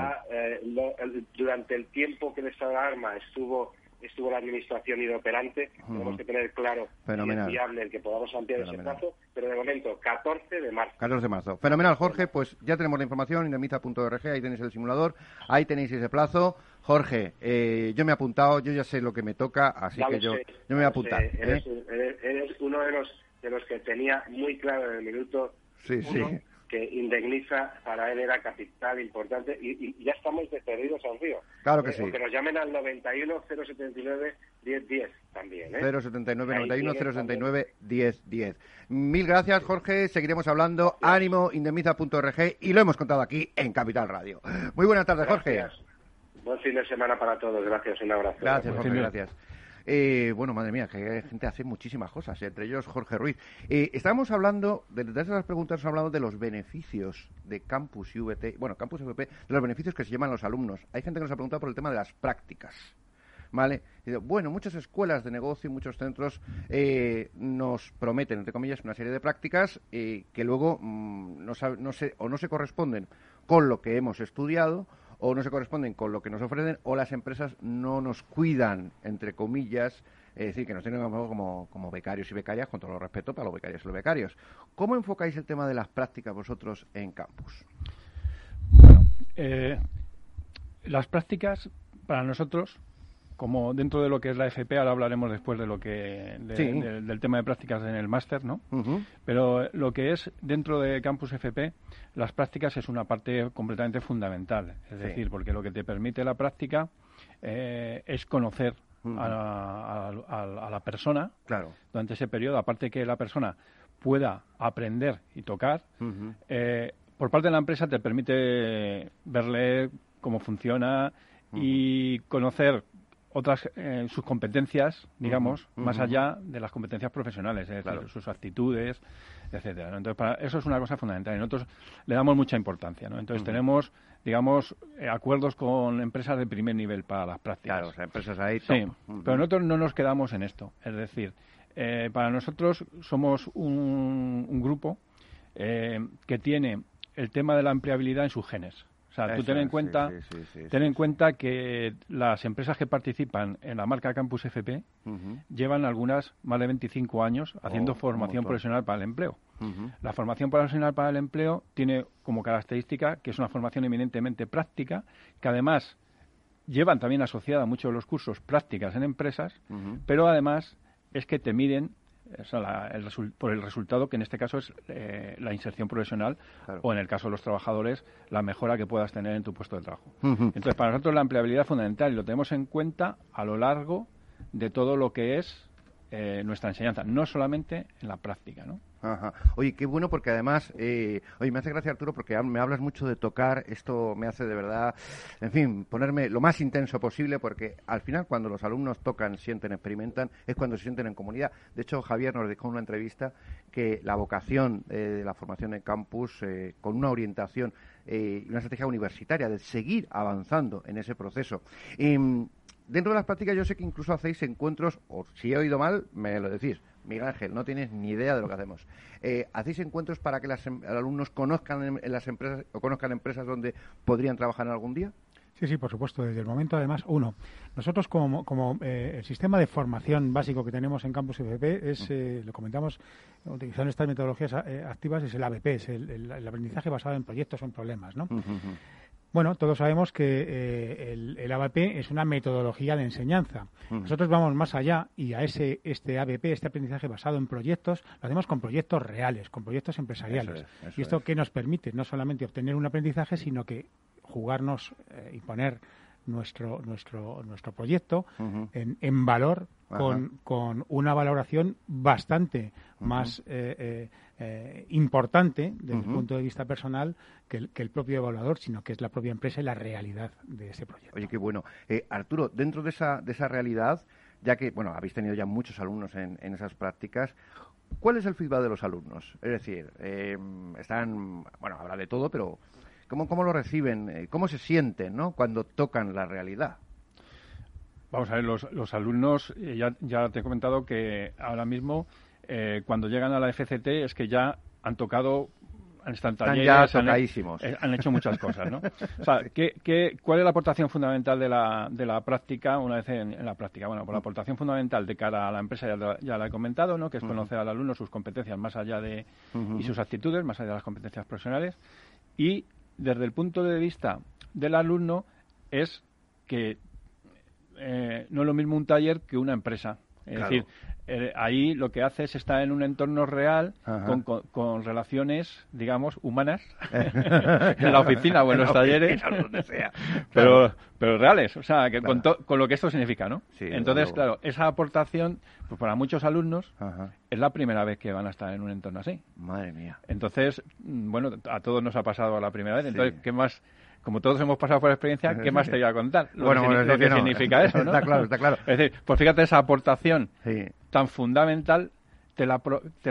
[SPEAKER 10] durante el tiempo que el estado de alarma estuvo la administración inoperante. Tenemos que tener claro si es viable el que podamos ampliar ese plazo, pero de momento 14 de marzo.
[SPEAKER 2] 14 de marzo. Fenomenal, Jorge, pues ya tenemos la información, indemniza.org, ahí tenéis el simulador, ahí tenéis ese plazo. Jorge, yo me he apuntado, yo ya sé lo que me toca, así que yo me voy a apuntar.
[SPEAKER 10] Eres uno de los que tenía muy claro en el minuto uno que Indemniza para él era capital importante, y ya estamos perdidos al río.
[SPEAKER 2] Claro que sí.
[SPEAKER 10] O que nos llamen al 91 079 1010 también.
[SPEAKER 2] 079 91 079 1010. Mil gracias, Jorge. Seguiremos hablando. Ánimo, indemniza.org, y lo hemos contado aquí en Capital Radio. Muy buenas tardes, Jorge.
[SPEAKER 10] Buen fin de semana para todos. Gracias, un abrazo.
[SPEAKER 2] Gracias, Jorge, gracias. Bueno, madre mía, que gente hace muchísimas cosas, entre ellos Jorge Ruiz. Estábamos hablando, detrás de las preguntas, hemos hablado de los beneficios de Campus IVT, Campus FP, de los beneficios que se llevan los alumnos. Hay gente que nos ha preguntado por el tema de las prácticas, ¿vale? Bueno, muchas escuelas de negocio y muchos centros nos prometen, entre comillas, una serie de prácticas que luego no se corresponden con lo que hemos estudiado, o no se corresponden con lo que nos ofrecen, o las empresas no nos cuidan, entre comillas, es decir, que nos tienen como becarios y becarias, con todo el respeto para los becarios y los becarios. ¿Cómo enfocáis el tema de las prácticas vosotros en Campus?
[SPEAKER 3] Bueno, las prácticas para nosotros, como dentro de lo que es la FP, ahora hablaremos después de lo que del tema de prácticas en el máster, ¿no? Pero lo que es dentro de Campus FP, las prácticas es una parte completamente fundamental, es decir, porque lo que te permite la práctica es conocer a la persona durante ese periodo, aparte que la persona pueda aprender y tocar, por parte de la empresa te permite verle cómo funciona y conocer otras sus competencias, digamos, más allá de las competencias profesionales, es decir, sus actitudes, etcétera, ¿no? Entonces, eso es una cosa fundamental y nosotros le damos mucha importancia, ¿no? Entonces, tenemos, digamos, acuerdos con empresas de primer nivel para las prácticas.
[SPEAKER 2] Claro, o sea, empresas ahí.
[SPEAKER 3] Sí, pero nosotros no nos quedamos en esto, es decir, para nosotros somos un grupo que tiene el tema de la empleabilidad en sus genes. O sea, tú ten en cuenta que las empresas que participan en la marca Campus FP llevan algunas más de 25 años haciendo formación profesional para el empleo. La formación profesional para el empleo tiene como característica que es una formación eminentemente práctica, que además llevan también asociada muchos de los cursos prácticas en empresas, pero además es que te miden por el resultado, que en este caso es la inserción profesional, o en el caso de los trabajadores, la mejora que puedas tener en tu puesto de trabajo. Entonces, para nosotros la empleabilidad es fundamental y lo tenemos en cuenta a lo largo de todo lo que es nuestra enseñanza, no solamente en la práctica, ¿no?
[SPEAKER 2] Ajá. Oye, qué bueno, porque además, me hace gracia, Arturo, porque me hablas mucho de tocar. Esto me hace de verdad, en fin, ponerme lo más intenso posible, porque al final cuando los alumnos tocan, sienten, experimentan, es cuando se sienten en comunidad. De hecho, Javier nos dijo en una entrevista que la vocación de la formación en campus, con una orientación y una estrategia universitaria, de seguir avanzando en ese proceso. Dentro de las prácticas yo sé que incluso hacéis encuentros, o si he oído mal, me lo decís. Miguel Ángel, no tienes ni idea de lo que hacemos. ¿Hacéis encuentros para que los alumnos conozcan en las empresas o conozcan empresas donde podrían trabajar algún día?
[SPEAKER 4] Sí, por supuesto. Desde el momento, además, nosotros como el sistema de formación básico que tenemos en Campus FP es, lo comentamos, utilizando estas metodologías activas, es el ABP, es el aprendizaje basado en proyectos o en problemas, ¿no? Bueno, todos sabemos que el ABP es una metodología de enseñanza. Nosotros vamos más allá y a este ABP, este aprendizaje basado en proyectos, lo hacemos con proyectos reales, con proyectos empresariales. Eso y esto que nos permite no solamente obtener un aprendizaje, sino que jugarnos y poner nuestro proyecto en valor con una valoración bastante más importante desde el punto de vista personal que el propio evaluador, sino que es la propia empresa y la realidad de ese proyecto.
[SPEAKER 2] Oye, qué bueno. Arturo, dentro de esa realidad, ya que habéis tenido ya muchos alumnos en esas prácticas, ¿cuál es el feedback de los alumnos? Es decir, habla de todo, pero ¿cómo lo reciben? ¿Cómo se sienten, ¿no?, cuando tocan la realidad?
[SPEAKER 3] Vamos a ver, los alumnos, ya te he comentado que ahora mismo, cuando llegan a la FCT, es que ya han tocado, están talleres,
[SPEAKER 2] ya tocadísimos.
[SPEAKER 3] Han hecho muchas cosas, ¿no? O sea, ¿cuál es la aportación fundamental de la práctica una vez en la práctica? Bueno, pues la aportación fundamental de cara a la empresa ya la he comentado, ¿no?, que es conocer al alumno, sus competencias más allá y sus actitudes, más allá de las competencias profesionales. Y desde el punto de vista del alumno es que no es lo mismo un taller que una empresa. Es decir, ahí lo que hace es estar en un entorno real con relaciones, digamos, humanas en la oficina o en los talleres,
[SPEAKER 2] donde sea.
[SPEAKER 3] pero reales, o sea, que con lo que esto significa, ¿no? Sí, entonces, claro, esa aportación, pues para muchos alumnos es la primera vez que van a estar en un entorno así.
[SPEAKER 2] Madre mía.
[SPEAKER 3] Entonces, bueno, a todos nos ha pasado la primera vez, entonces, ¿qué más? Como todos hemos pasado por experiencia, ¿qué más te voy a contar? Lo que significa eso, ¿no?
[SPEAKER 2] Está claro.
[SPEAKER 3] Es decir, pues fíjate, esa aportación tan fundamental te la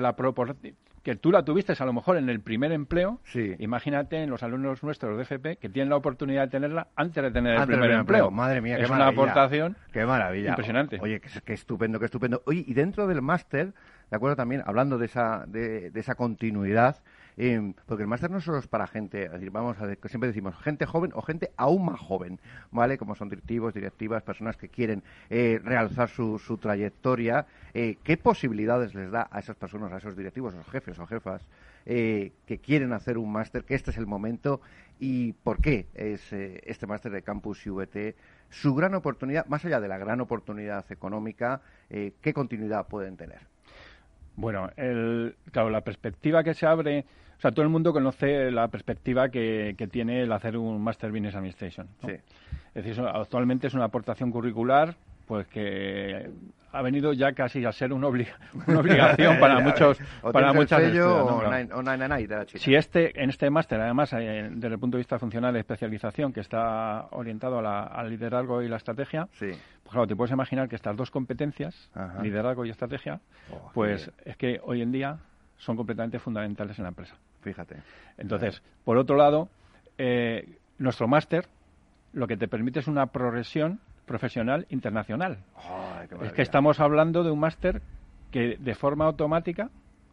[SPEAKER 3] que tú la tuviste a lo mejor en el primer empleo.
[SPEAKER 2] Sí.
[SPEAKER 3] Imagínate en los alumnos nuestros de FP que tienen la oportunidad de tenerla antes de tener el primer empleo.
[SPEAKER 2] Madre mía,
[SPEAKER 3] qué maravilla. Es una aportación
[SPEAKER 2] qué maravilla.
[SPEAKER 3] Impresionante.
[SPEAKER 2] Oye, qué estupendo. Oye, y dentro del máster, de acuerdo, también hablando de esa continuidad, porque el máster no solo es para gente, es decir, siempre decimos gente joven o gente aún más joven, ¿vale? Como son directivas, personas que quieren realzar su trayectoria. ¿Qué posibilidades les da a esas personas, a esos directivos, a esos jefes o jefas que quieren hacer un máster, que este es el momento, y por qué es este máster de Campus IVT su gran oportunidad, más allá de la gran oportunidad económica, qué continuidad pueden tener?
[SPEAKER 3] Bueno, claro, la perspectiva que se abre, o sea, todo el mundo conoce la perspectiva que tiene el hacer un Master Business Administration, ¿no?
[SPEAKER 2] Sí.
[SPEAKER 3] Es decir, actualmente es una aportación curricular, pues que ha venido ya casi a ser una obligación para muchas escuelas, ¿no? Si en este máster, además, desde el punto de vista funcional de especialización, que está orientado al liderazgo y la estrategia, pues claro, te puedes imaginar que estas dos competencias, liderazgo y estrategia, pues es que hoy en día son completamente fundamentales en la empresa.
[SPEAKER 2] Fíjate.
[SPEAKER 3] Entonces, por otro lado, nuestro máster lo que te permite es una progresión profesional internacional. Es que estamos hablando de un máster que de forma automática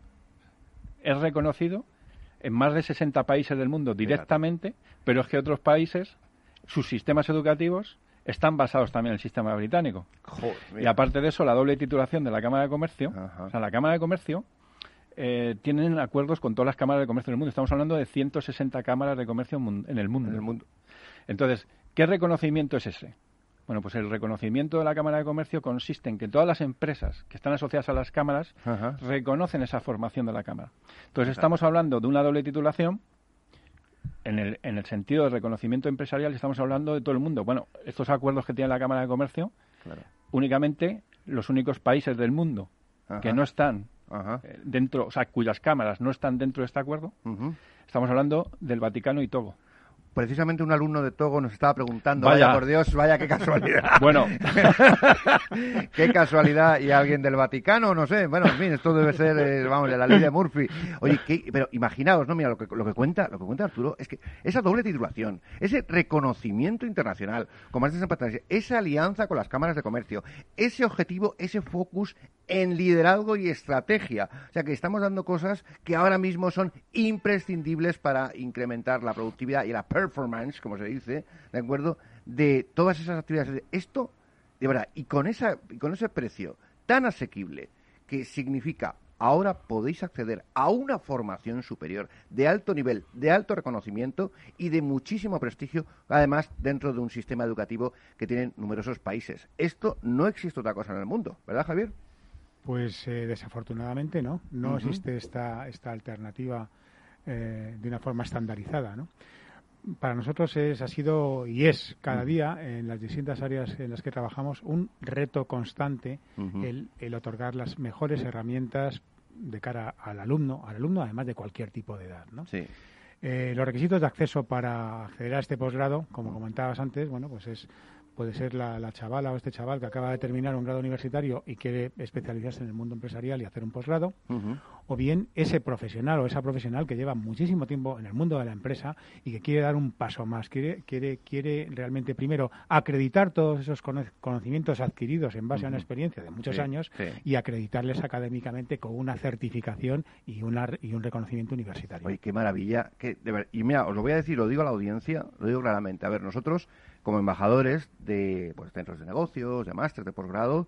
[SPEAKER 3] es reconocido en más de 60 países del mundo directamente, pero es que otros países, sus sistemas educativos están basados también en el sistema británico. Y aparte de eso, la doble titulación de la Cámara de Comercio, o sea, la Cámara de Comercio tienen acuerdos con todas las cámaras de comercio del mundo. Estamos hablando de 160 cámaras de comercio en el mundo. Entonces, ¿qué reconocimiento es ese? Bueno, pues el reconocimiento de la Cámara de Comercio consiste en que todas las empresas que están asociadas a las cámaras reconocen esa formación de la Cámara. Entonces, estamos hablando de una doble titulación. En el sentido de reconocimiento empresarial estamos hablando de todo el mundo. Bueno, estos acuerdos que tiene la Cámara de Comercio, únicamente los únicos países del mundo que no están dentro, o sea, cuyas cámaras no están dentro de este acuerdo, estamos hablando del Vaticano y Togo.
[SPEAKER 2] Precisamente un alumno de Togo nos estaba preguntando, vaya por Dios, vaya qué casualidad.
[SPEAKER 3] Bueno.
[SPEAKER 2] Qué casualidad, y alguien del Vaticano, no sé, bueno, en fin, esto debe ser, vamos, de la ley de Murphy. Oye, pero imaginaos, ¿no? Mira, lo que cuenta Arturo es que esa doble titulación, ese reconocimiento internacional, como has dicho, esa alianza con las cámaras de comercio, ese objetivo, ese focus en liderazgo y estrategia. O sea, que estamos dando cosas que ahora mismo son imprescindibles para incrementar la productividad y la performance, como se dice, ¿de acuerdo?, de todas esas actividades. Esto, de verdad, y con ese precio tan asequible, que significa ahora podéis acceder a una formación superior de alto nivel, de alto reconocimiento y de muchísimo prestigio, además dentro de un sistema educativo que tienen numerosos países. Esto no existe otra cosa en el mundo, ¿verdad, Javier?
[SPEAKER 4] Pues desafortunadamente no existe esta alternativa de una forma estandarizada, ¿no? Para nosotros ha sido y es cada día en las distintas áreas en las que trabajamos un reto constante el otorgar las mejores herramientas de cara al alumno además de cualquier tipo de edad, ¿no?
[SPEAKER 2] Sí.
[SPEAKER 4] Los requisitos de acceso para acceder a este posgrado, como comentabas antes, bueno, pues puede ser la chavala o este chaval que acaba de terminar un grado universitario y quiere especializarse en el mundo empresarial y hacer un posgrado, o bien ese profesional o esa profesional que lleva muchísimo tiempo en el mundo de la empresa y que quiere dar un paso más, quiere realmente primero acreditar todos esos conocimientos adquiridos en base a una experiencia de muchos años y acreditarles académicamente con una certificación y un reconocimiento universitario.
[SPEAKER 2] Oye, qué maravilla. Y mira, os lo voy a decir, lo digo a la audiencia, lo digo claramente. A ver, nosotros, como embajadores de centros de negocios, de máster, de posgrado,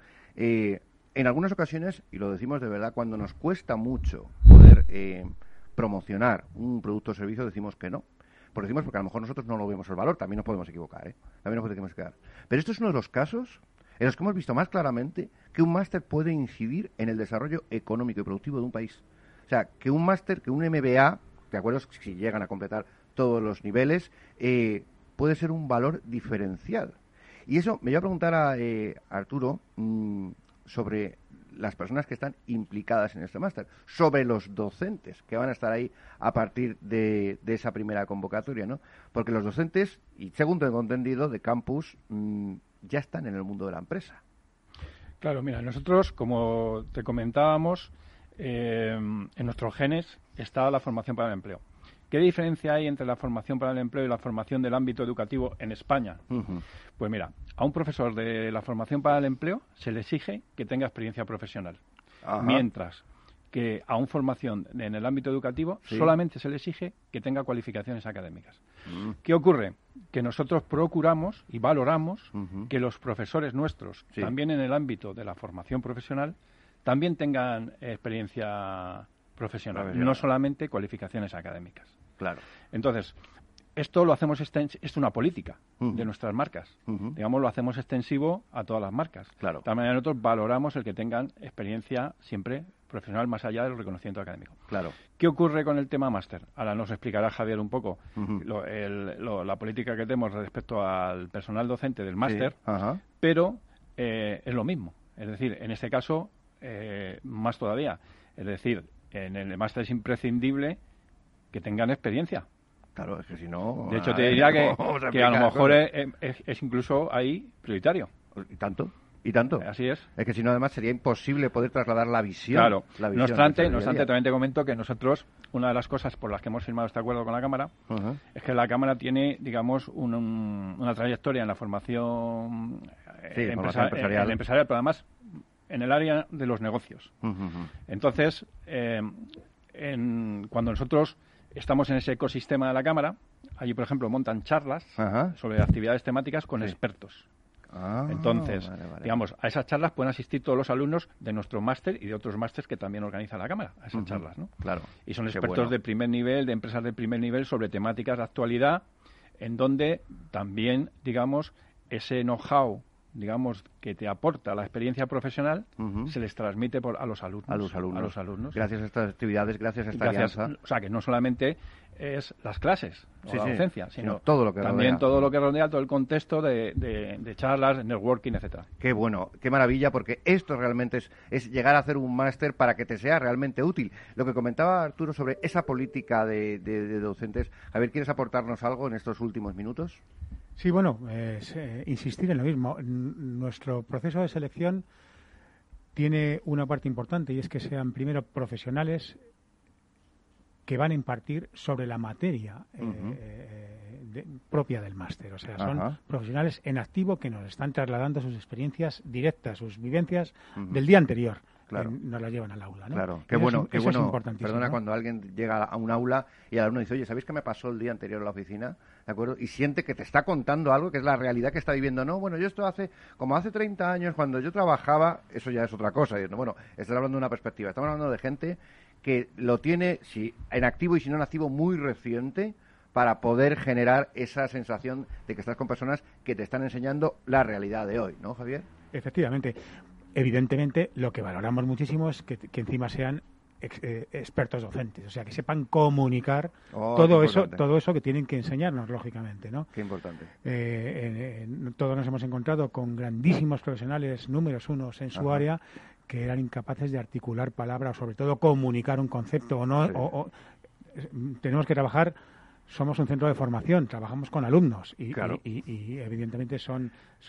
[SPEAKER 2] en algunas ocasiones, y lo decimos de verdad, cuando nos cuesta mucho poder promocionar un producto o servicio, decimos que no. Porque decimos porque a lo mejor nosotros no lo vemos el valor, también nos podemos equivocar, También nos podemos equivocar. Pero esto es uno de los casos en los que hemos visto más claramente que un máster puede incidir en el desarrollo económico y productivo de un país. O sea, que un máster, que un MBA, ¿de acuerdo? Si llegan a completar todos los niveles, puede ser un valor diferencial. Y eso me iba a preguntar a Arturo sobre las personas que están implicadas en este máster, sobre los docentes que van a estar ahí a partir de esa primera convocatoria, ¿no? Porque los docentes, y según tengo entendido, de campus, ya están en el mundo de la empresa.
[SPEAKER 3] Claro, mira, nosotros, como te comentábamos, en nuestros genes está la formación para el empleo. ¿Qué diferencia hay entre la formación para el empleo y la formación del ámbito educativo en España? Pues mira, a un profesor de la formación para el empleo se le exige que tenga experiencia profesional, mientras que a una formación en el ámbito educativo solamente se le exige que tenga cualificaciones académicas. ¿Qué ocurre? Que nosotros procuramos y valoramos que los profesores nuestros, también en el ámbito de la formación profesional, también tengan experiencia profesional, no solamente cualificaciones académicas.
[SPEAKER 2] Claro.
[SPEAKER 3] Entonces, esto lo hacemos es una política de nuestras marcas. Digamos, lo hacemos extensivo a todas las marcas.
[SPEAKER 2] Claro.
[SPEAKER 3] De tal manera, nosotros valoramos el que tengan experiencia siempre profesional más allá del reconocimiento académico.
[SPEAKER 2] Claro.
[SPEAKER 3] ¿Qué ocurre con el tema máster? Ahora nos explicará Javier un poco la política que tenemos respecto al personal docente del máster, pero es lo mismo. Es decir, en este caso, más todavía. Es decir, en el máster es imprescindible que tengan experiencia.
[SPEAKER 2] Claro, es que si no...
[SPEAKER 3] De hecho, te diría que a lo mejor es incluso ahí prioritario.
[SPEAKER 2] ¿Y tanto? ¿Y tanto?
[SPEAKER 3] Así es.
[SPEAKER 2] Es que si no, además, sería imposible poder trasladar la visión.
[SPEAKER 3] Claro.
[SPEAKER 2] La visión
[SPEAKER 3] no obstante, también te comento que nosotros, una de las cosas por las que hemos firmado este acuerdo con la Cámara, es que la Cámara tiene, digamos, una trayectoria en la formación empresarial, pero además en el área de los negocios. Entonces, cuando nosotros estamos en ese ecosistema de la Cámara, allí, por ejemplo, montan charlas sobre actividades temáticas con expertos. Entonces, digamos, a esas charlas pueden asistir todos los alumnos de nuestro máster y de otros másters que también organiza la Cámara, a esas charlas, ¿no?
[SPEAKER 2] Claro.
[SPEAKER 3] Y son expertos de primer nivel, de empresas de primer nivel sobre temáticas de actualidad, en donde también, digamos, ese know-how, digamos, que te aporta la experiencia profesional, se les transmite a los alumnos.
[SPEAKER 2] Gracias a estas actividades, gracias a esta alianza.
[SPEAKER 3] O sea, que no solamente es las clases o la docencia, sino
[SPEAKER 2] todo lo que
[SPEAKER 3] también
[SPEAKER 2] rodea.
[SPEAKER 3] todo lo que rodea, todo el contexto de charlas, de networking, etcétera.
[SPEAKER 2] Qué bueno, qué maravilla, porque esto realmente es llegar a hacer un máster para que te sea realmente útil. Lo que comentaba Arturo sobre esa política de docentes, Javier, ¿quieres aportarnos algo en estos últimos minutos?
[SPEAKER 4] Sí, bueno, insistir en lo mismo. Nuestro proceso de selección tiene una parte importante y es que sean primero profesionales que van a impartir sobre la materia propia del máster. O sea, son profesionales en activo que nos están trasladando sus experiencias directas, sus vivencias del día anterior.
[SPEAKER 2] Claro.
[SPEAKER 4] Nos las llevan al aula, ¿no?
[SPEAKER 2] Claro, qué bueno.
[SPEAKER 4] Es importantísimo.
[SPEAKER 2] Perdona,
[SPEAKER 4] ¿no?
[SPEAKER 2] cuando alguien llega a un aula y el alumno dice, oye, ¿sabéis qué me pasó el día anterior en la oficina? ¿De acuerdo? Y siente que te está contando algo que es la realidad que está viviendo. No, bueno, yo esto hace 30 años, cuando yo trabajaba, eso ya es otra cosa. Y, bueno, estás hablando de una perspectiva. Estamos hablando de gente que lo tiene, si en activo y si no en activo, muy reciente, para poder generar esa sensación de que estás con personas que te están enseñando la realidad de hoy, ¿no, Javier?
[SPEAKER 4] Efectivamente. Evidentemente, lo que valoramos muchísimo es que encima sean expertos docentes, o sea, que sepan comunicar todo eso que tienen que enseñarnos, lógicamente, ¿no?
[SPEAKER 2] Qué importante.
[SPEAKER 4] Todos nos hemos encontrado con grandísimos profesionales, números unos en su área, que eran incapaces de articular palabras, sobre todo comunicar un concepto o no. Sí. Tenemos que trabajar. Somos un centro de formación, trabajamos con alumnos y evidentemente son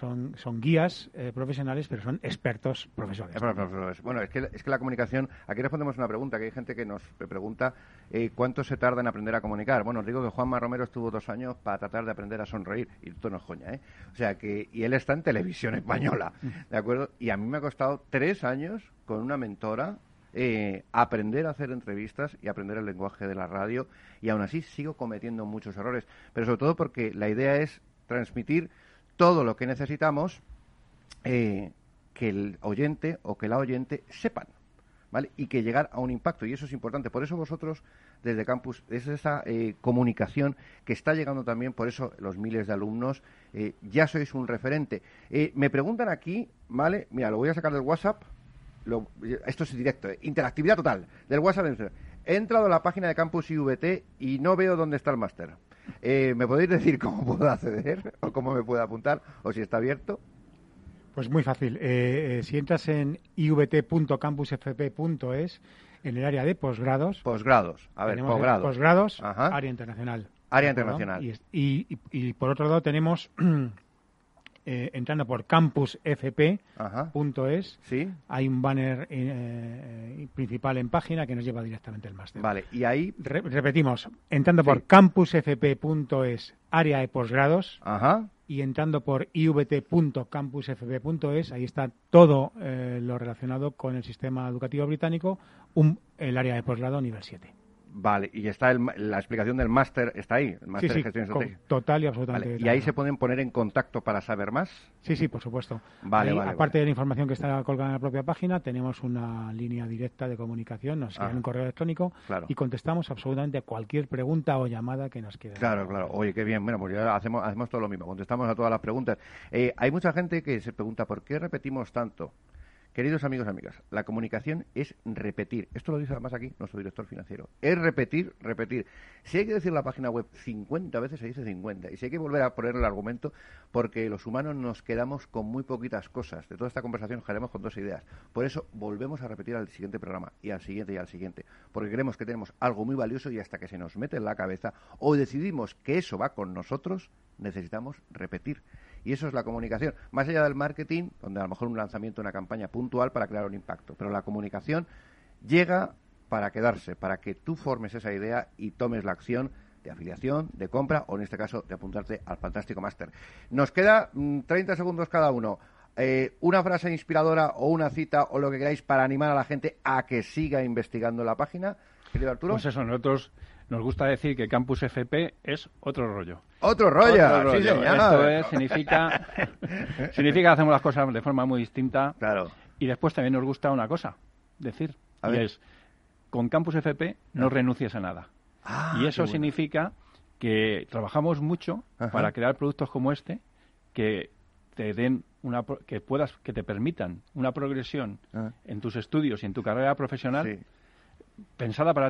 [SPEAKER 4] guías profesionales, pero son expertos profesores.
[SPEAKER 2] Bueno, es que la comunicación, aquí respondemos una pregunta, que hay gente que nos pregunta ¿cuánto se tarda en aprender a comunicar? Bueno, os digo que Juanma Romero estuvo 2 años para tratar de aprender a sonreír, y esto no es coña, ¿eh? O sea, y él está en Televisión Española, ¿de acuerdo? Y a mí me ha costado 3 años con una mentora aprender a hacer entrevistas y aprender el lenguaje de la radio, y aún así sigo cometiendo muchos errores, pero sobre todo porque la idea es transmitir todo lo que necesitamos que el oyente o que la oyente sepan, ¿vale? Y que llegar a un impacto, y eso es importante. Por eso vosotros desde Campus, es esa comunicación que está llegando también, por eso los miles de alumnos, ya sois un referente. Me preguntan aquí, ¿vale? Mira, lo voy a sacar del WhatsApp. Esto es directo, interactividad total del WhatsApp. He entrado a la página de Campus IVT y no veo dónde está el máster. ¿Me podéis decir cómo puedo acceder o cómo me puedo apuntar o si está abierto?
[SPEAKER 4] Pues muy fácil. Si entras en ivt.campusfp.es, en el área de posgrados.
[SPEAKER 2] Posgrados, a ver,
[SPEAKER 4] posgrados, área internacional.
[SPEAKER 2] Área internacional.
[SPEAKER 4] Y por otro lado tenemos... entrando por campusfp.es,
[SPEAKER 2] ¿sí?
[SPEAKER 4] Hay un banner principal en página que nos lleva directamente al máster.
[SPEAKER 2] Vale, y ahí...
[SPEAKER 4] repetimos, entrando por campusfp.es, área de posgrados, y entrando por ivt.campusfp.es, ahí está todo lo relacionado con el sistema educativo británico, el área de posgrado nivel 7.
[SPEAKER 2] Vale, y está la explicación del máster, está ahí, el máster de gestión estratégica.
[SPEAKER 4] Total y absolutamente.
[SPEAKER 2] Vale. ¿Y ahí se pueden poner en contacto para saber más?
[SPEAKER 4] Sí, por supuesto.
[SPEAKER 2] Vale.
[SPEAKER 4] Aparte de la información que está colgada en la propia página, tenemos una línea directa de comunicación, nos escriben un correo electrónico y contestamos absolutamente a cualquier pregunta o llamada que nos quede.
[SPEAKER 2] Claro. Oye, qué bien. Bueno, pues ya hacemos todo lo mismo, contestamos a todas las preguntas. Hay mucha gente que se pregunta, ¿por qué repetimos tanto? Queridos amigos y amigas, la comunicación es repetir. Esto lo dice además aquí nuestro director financiero. Es repetir. Si hay que decir la página web 50 veces, se dice 50. Y si hay que volver a poner el argumento, porque los humanos nos quedamos con muy poquitas cosas. De toda esta conversación nos quedaremos con 2 ideas. Por eso volvemos a repetir al siguiente programa, y al siguiente, y al siguiente. Porque creemos que tenemos algo muy valioso y hasta que se nos mete en la cabeza o decidimos que eso va con nosotros, necesitamos repetir. Y eso es la comunicación, más allá del marketing, donde a lo mejor un lanzamiento, una campaña puntual para crear un impacto. Pero la comunicación llega para quedarse, para que tú formes esa idea y tomes la acción de afiliación, de compra o en este caso de apuntarte al fantástico máster. Nos queda 30 segundos cada uno. Una frase inspiradora o una cita o lo que queráis para animar a la gente a que siga investigando la página. Querido Arturo.
[SPEAKER 3] Pues eso, nosotros nos gusta decir que Campus FP es otro rollo.
[SPEAKER 2] ¡Otro rollo! Sí, señor.
[SPEAKER 3] Esto significa que hacemos las cosas de forma muy distinta.
[SPEAKER 2] Claro.
[SPEAKER 3] Y después también nos gusta una cosa, decir, es, con Campus FP no renuncies a nada. Y eso significa que trabajamos mucho para crear productos como este que te den que te permitan una progresión en tus estudios y en tu carrera profesional pensada para ti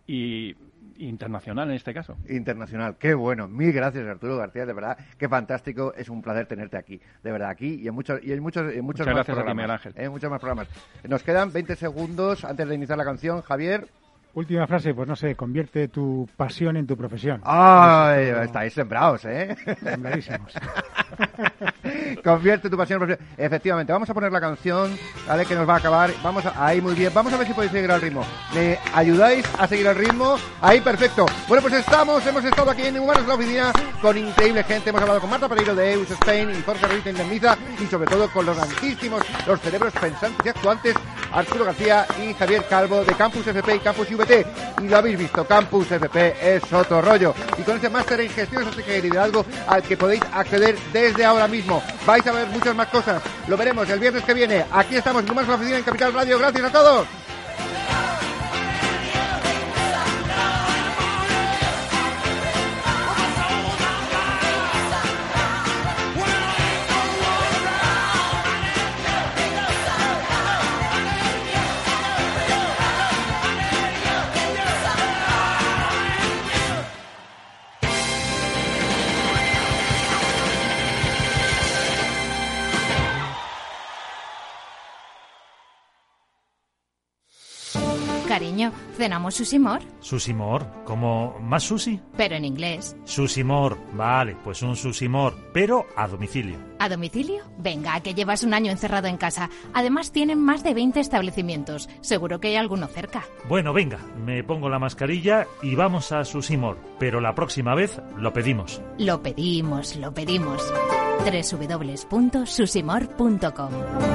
[SPEAKER 3] y internacional en este caso.
[SPEAKER 2] Internacional, qué bueno. Mil gracias, Arturo García, de verdad, qué fantástico, es un placer tenerte aquí, de verdad, aquí y en muchos
[SPEAKER 3] Muchas
[SPEAKER 2] más
[SPEAKER 3] gracias
[SPEAKER 2] programas.
[SPEAKER 3] a ti, Miguel Ángel.
[SPEAKER 2] Muchos más programas. Nos quedan 20 segundos antes de iniciar la canción, Javier.
[SPEAKER 4] Última frase, pues no sé, convierte tu pasión en tu profesión.
[SPEAKER 2] ¡Ay! Estáis sembrados, ¿eh?
[SPEAKER 4] Sembradísimos.
[SPEAKER 2] Convierte tu pasión en profesión. Efectivamente, vamos a poner la canción, ¿vale? Que nos va a acabar. Ahí, muy bien. Vamos a ver si podéis seguir al ritmo. ¿Me ayudáis a seguir el ritmo? Ahí, perfecto. Bueno, pues hemos estado aquí en Humanos la Oficina con increíble gente. Hemos hablado con Marta Pereiro de EUS Spain y Jorge Revista Indemniza y sobre todo con los grandísimos, los cerebros pensantes y actuantes, Arturo García y Javier Calvo de Campus FP y Campus UVT. Y lo habéis visto, Campus FP es otro rollo. Y con ese máster en gestión estratégica y liderazgo al que podéis acceder desde ahora mismo. Vais a ver muchas más cosas. Lo veremos el viernes que viene. Aquí estamos en Humanos la Oficina en Capital Radio. Gracias a todos.
[SPEAKER 8] Cariño, ¿cenamos Sushimor?
[SPEAKER 11] ¿Sushimor? ¿Como más sushi?
[SPEAKER 8] Pero en inglés.
[SPEAKER 11] Sushimor, vale, pues un Sushimor, pero a domicilio.
[SPEAKER 8] ¿A domicilio? Venga, que llevas un año encerrado en casa. Además tienen más de 20 establecimientos. Seguro que hay alguno cerca.
[SPEAKER 11] Bueno, venga, me pongo la mascarilla y vamos a Sushimor, pero la próxima vez lo pedimos.
[SPEAKER 8] Lo pedimos. www.sushimor.com.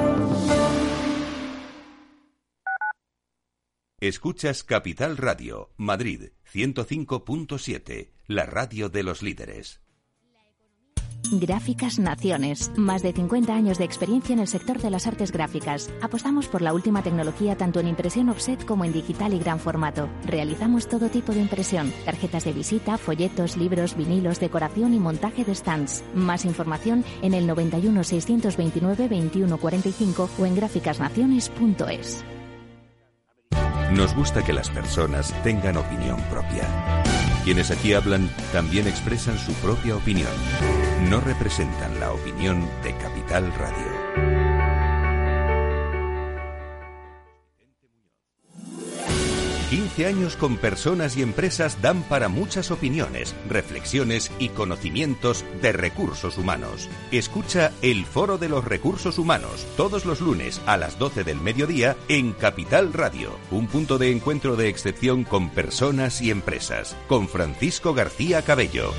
[SPEAKER 1] Escuchas Capital Radio, Madrid, 105.7, la radio de los líderes.
[SPEAKER 8] Gráficas Naciones. Más de 50 años de experiencia en el sector de las artes gráficas. Apostamos por la última tecnología tanto en impresión offset como en digital y gran formato. Realizamos todo tipo de impresión. Tarjetas de visita, folletos, libros, vinilos, decoración y montaje de stands. Más información en el 91 629 2145 o en gráficasnaciones.es.
[SPEAKER 1] Nos gusta que las personas tengan opinión propia. Quienes aquí hablan también expresan su propia opinión. No representan la opinión de Capital Radio. 15 años con personas y empresas dan para muchas opiniones, reflexiones y conocimientos de recursos humanos. Escucha el Foro de los Recursos Humanos todos los lunes a las 12 del mediodía en Capital Radio. Un punto de encuentro de excepción con personas y empresas. Con Francisco García Cabello.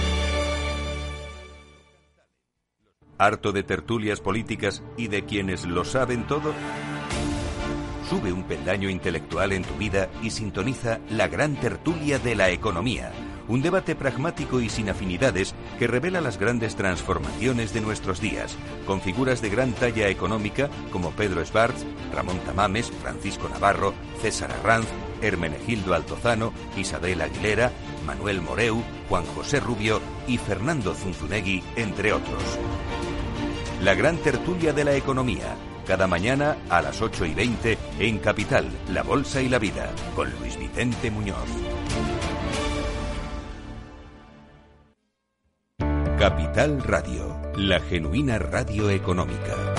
[SPEAKER 1] ¿Harto de tertulias políticas y de quienes lo saben todo? Sube un peldaño intelectual en tu vida y sintoniza la gran tertulia de la economía. Un debate pragmático y sin afinidades que revela las grandes transformaciones de nuestros días, con figuras de gran talla económica como Pedro Schwartz, Ramón Tamames, Francisco Navarro, César Arranz, Hermenegildo Altozano, Isabel Aguilera, Manuel Moreu, Juan José Rubio y Fernando Zunzunegui, entre otros. La gran tertulia de la economía, cada mañana a las 8:20 en Capital, La Bolsa y la Vida, con Luis Vicente Muñoz. Capital Radio, la genuina radio económica.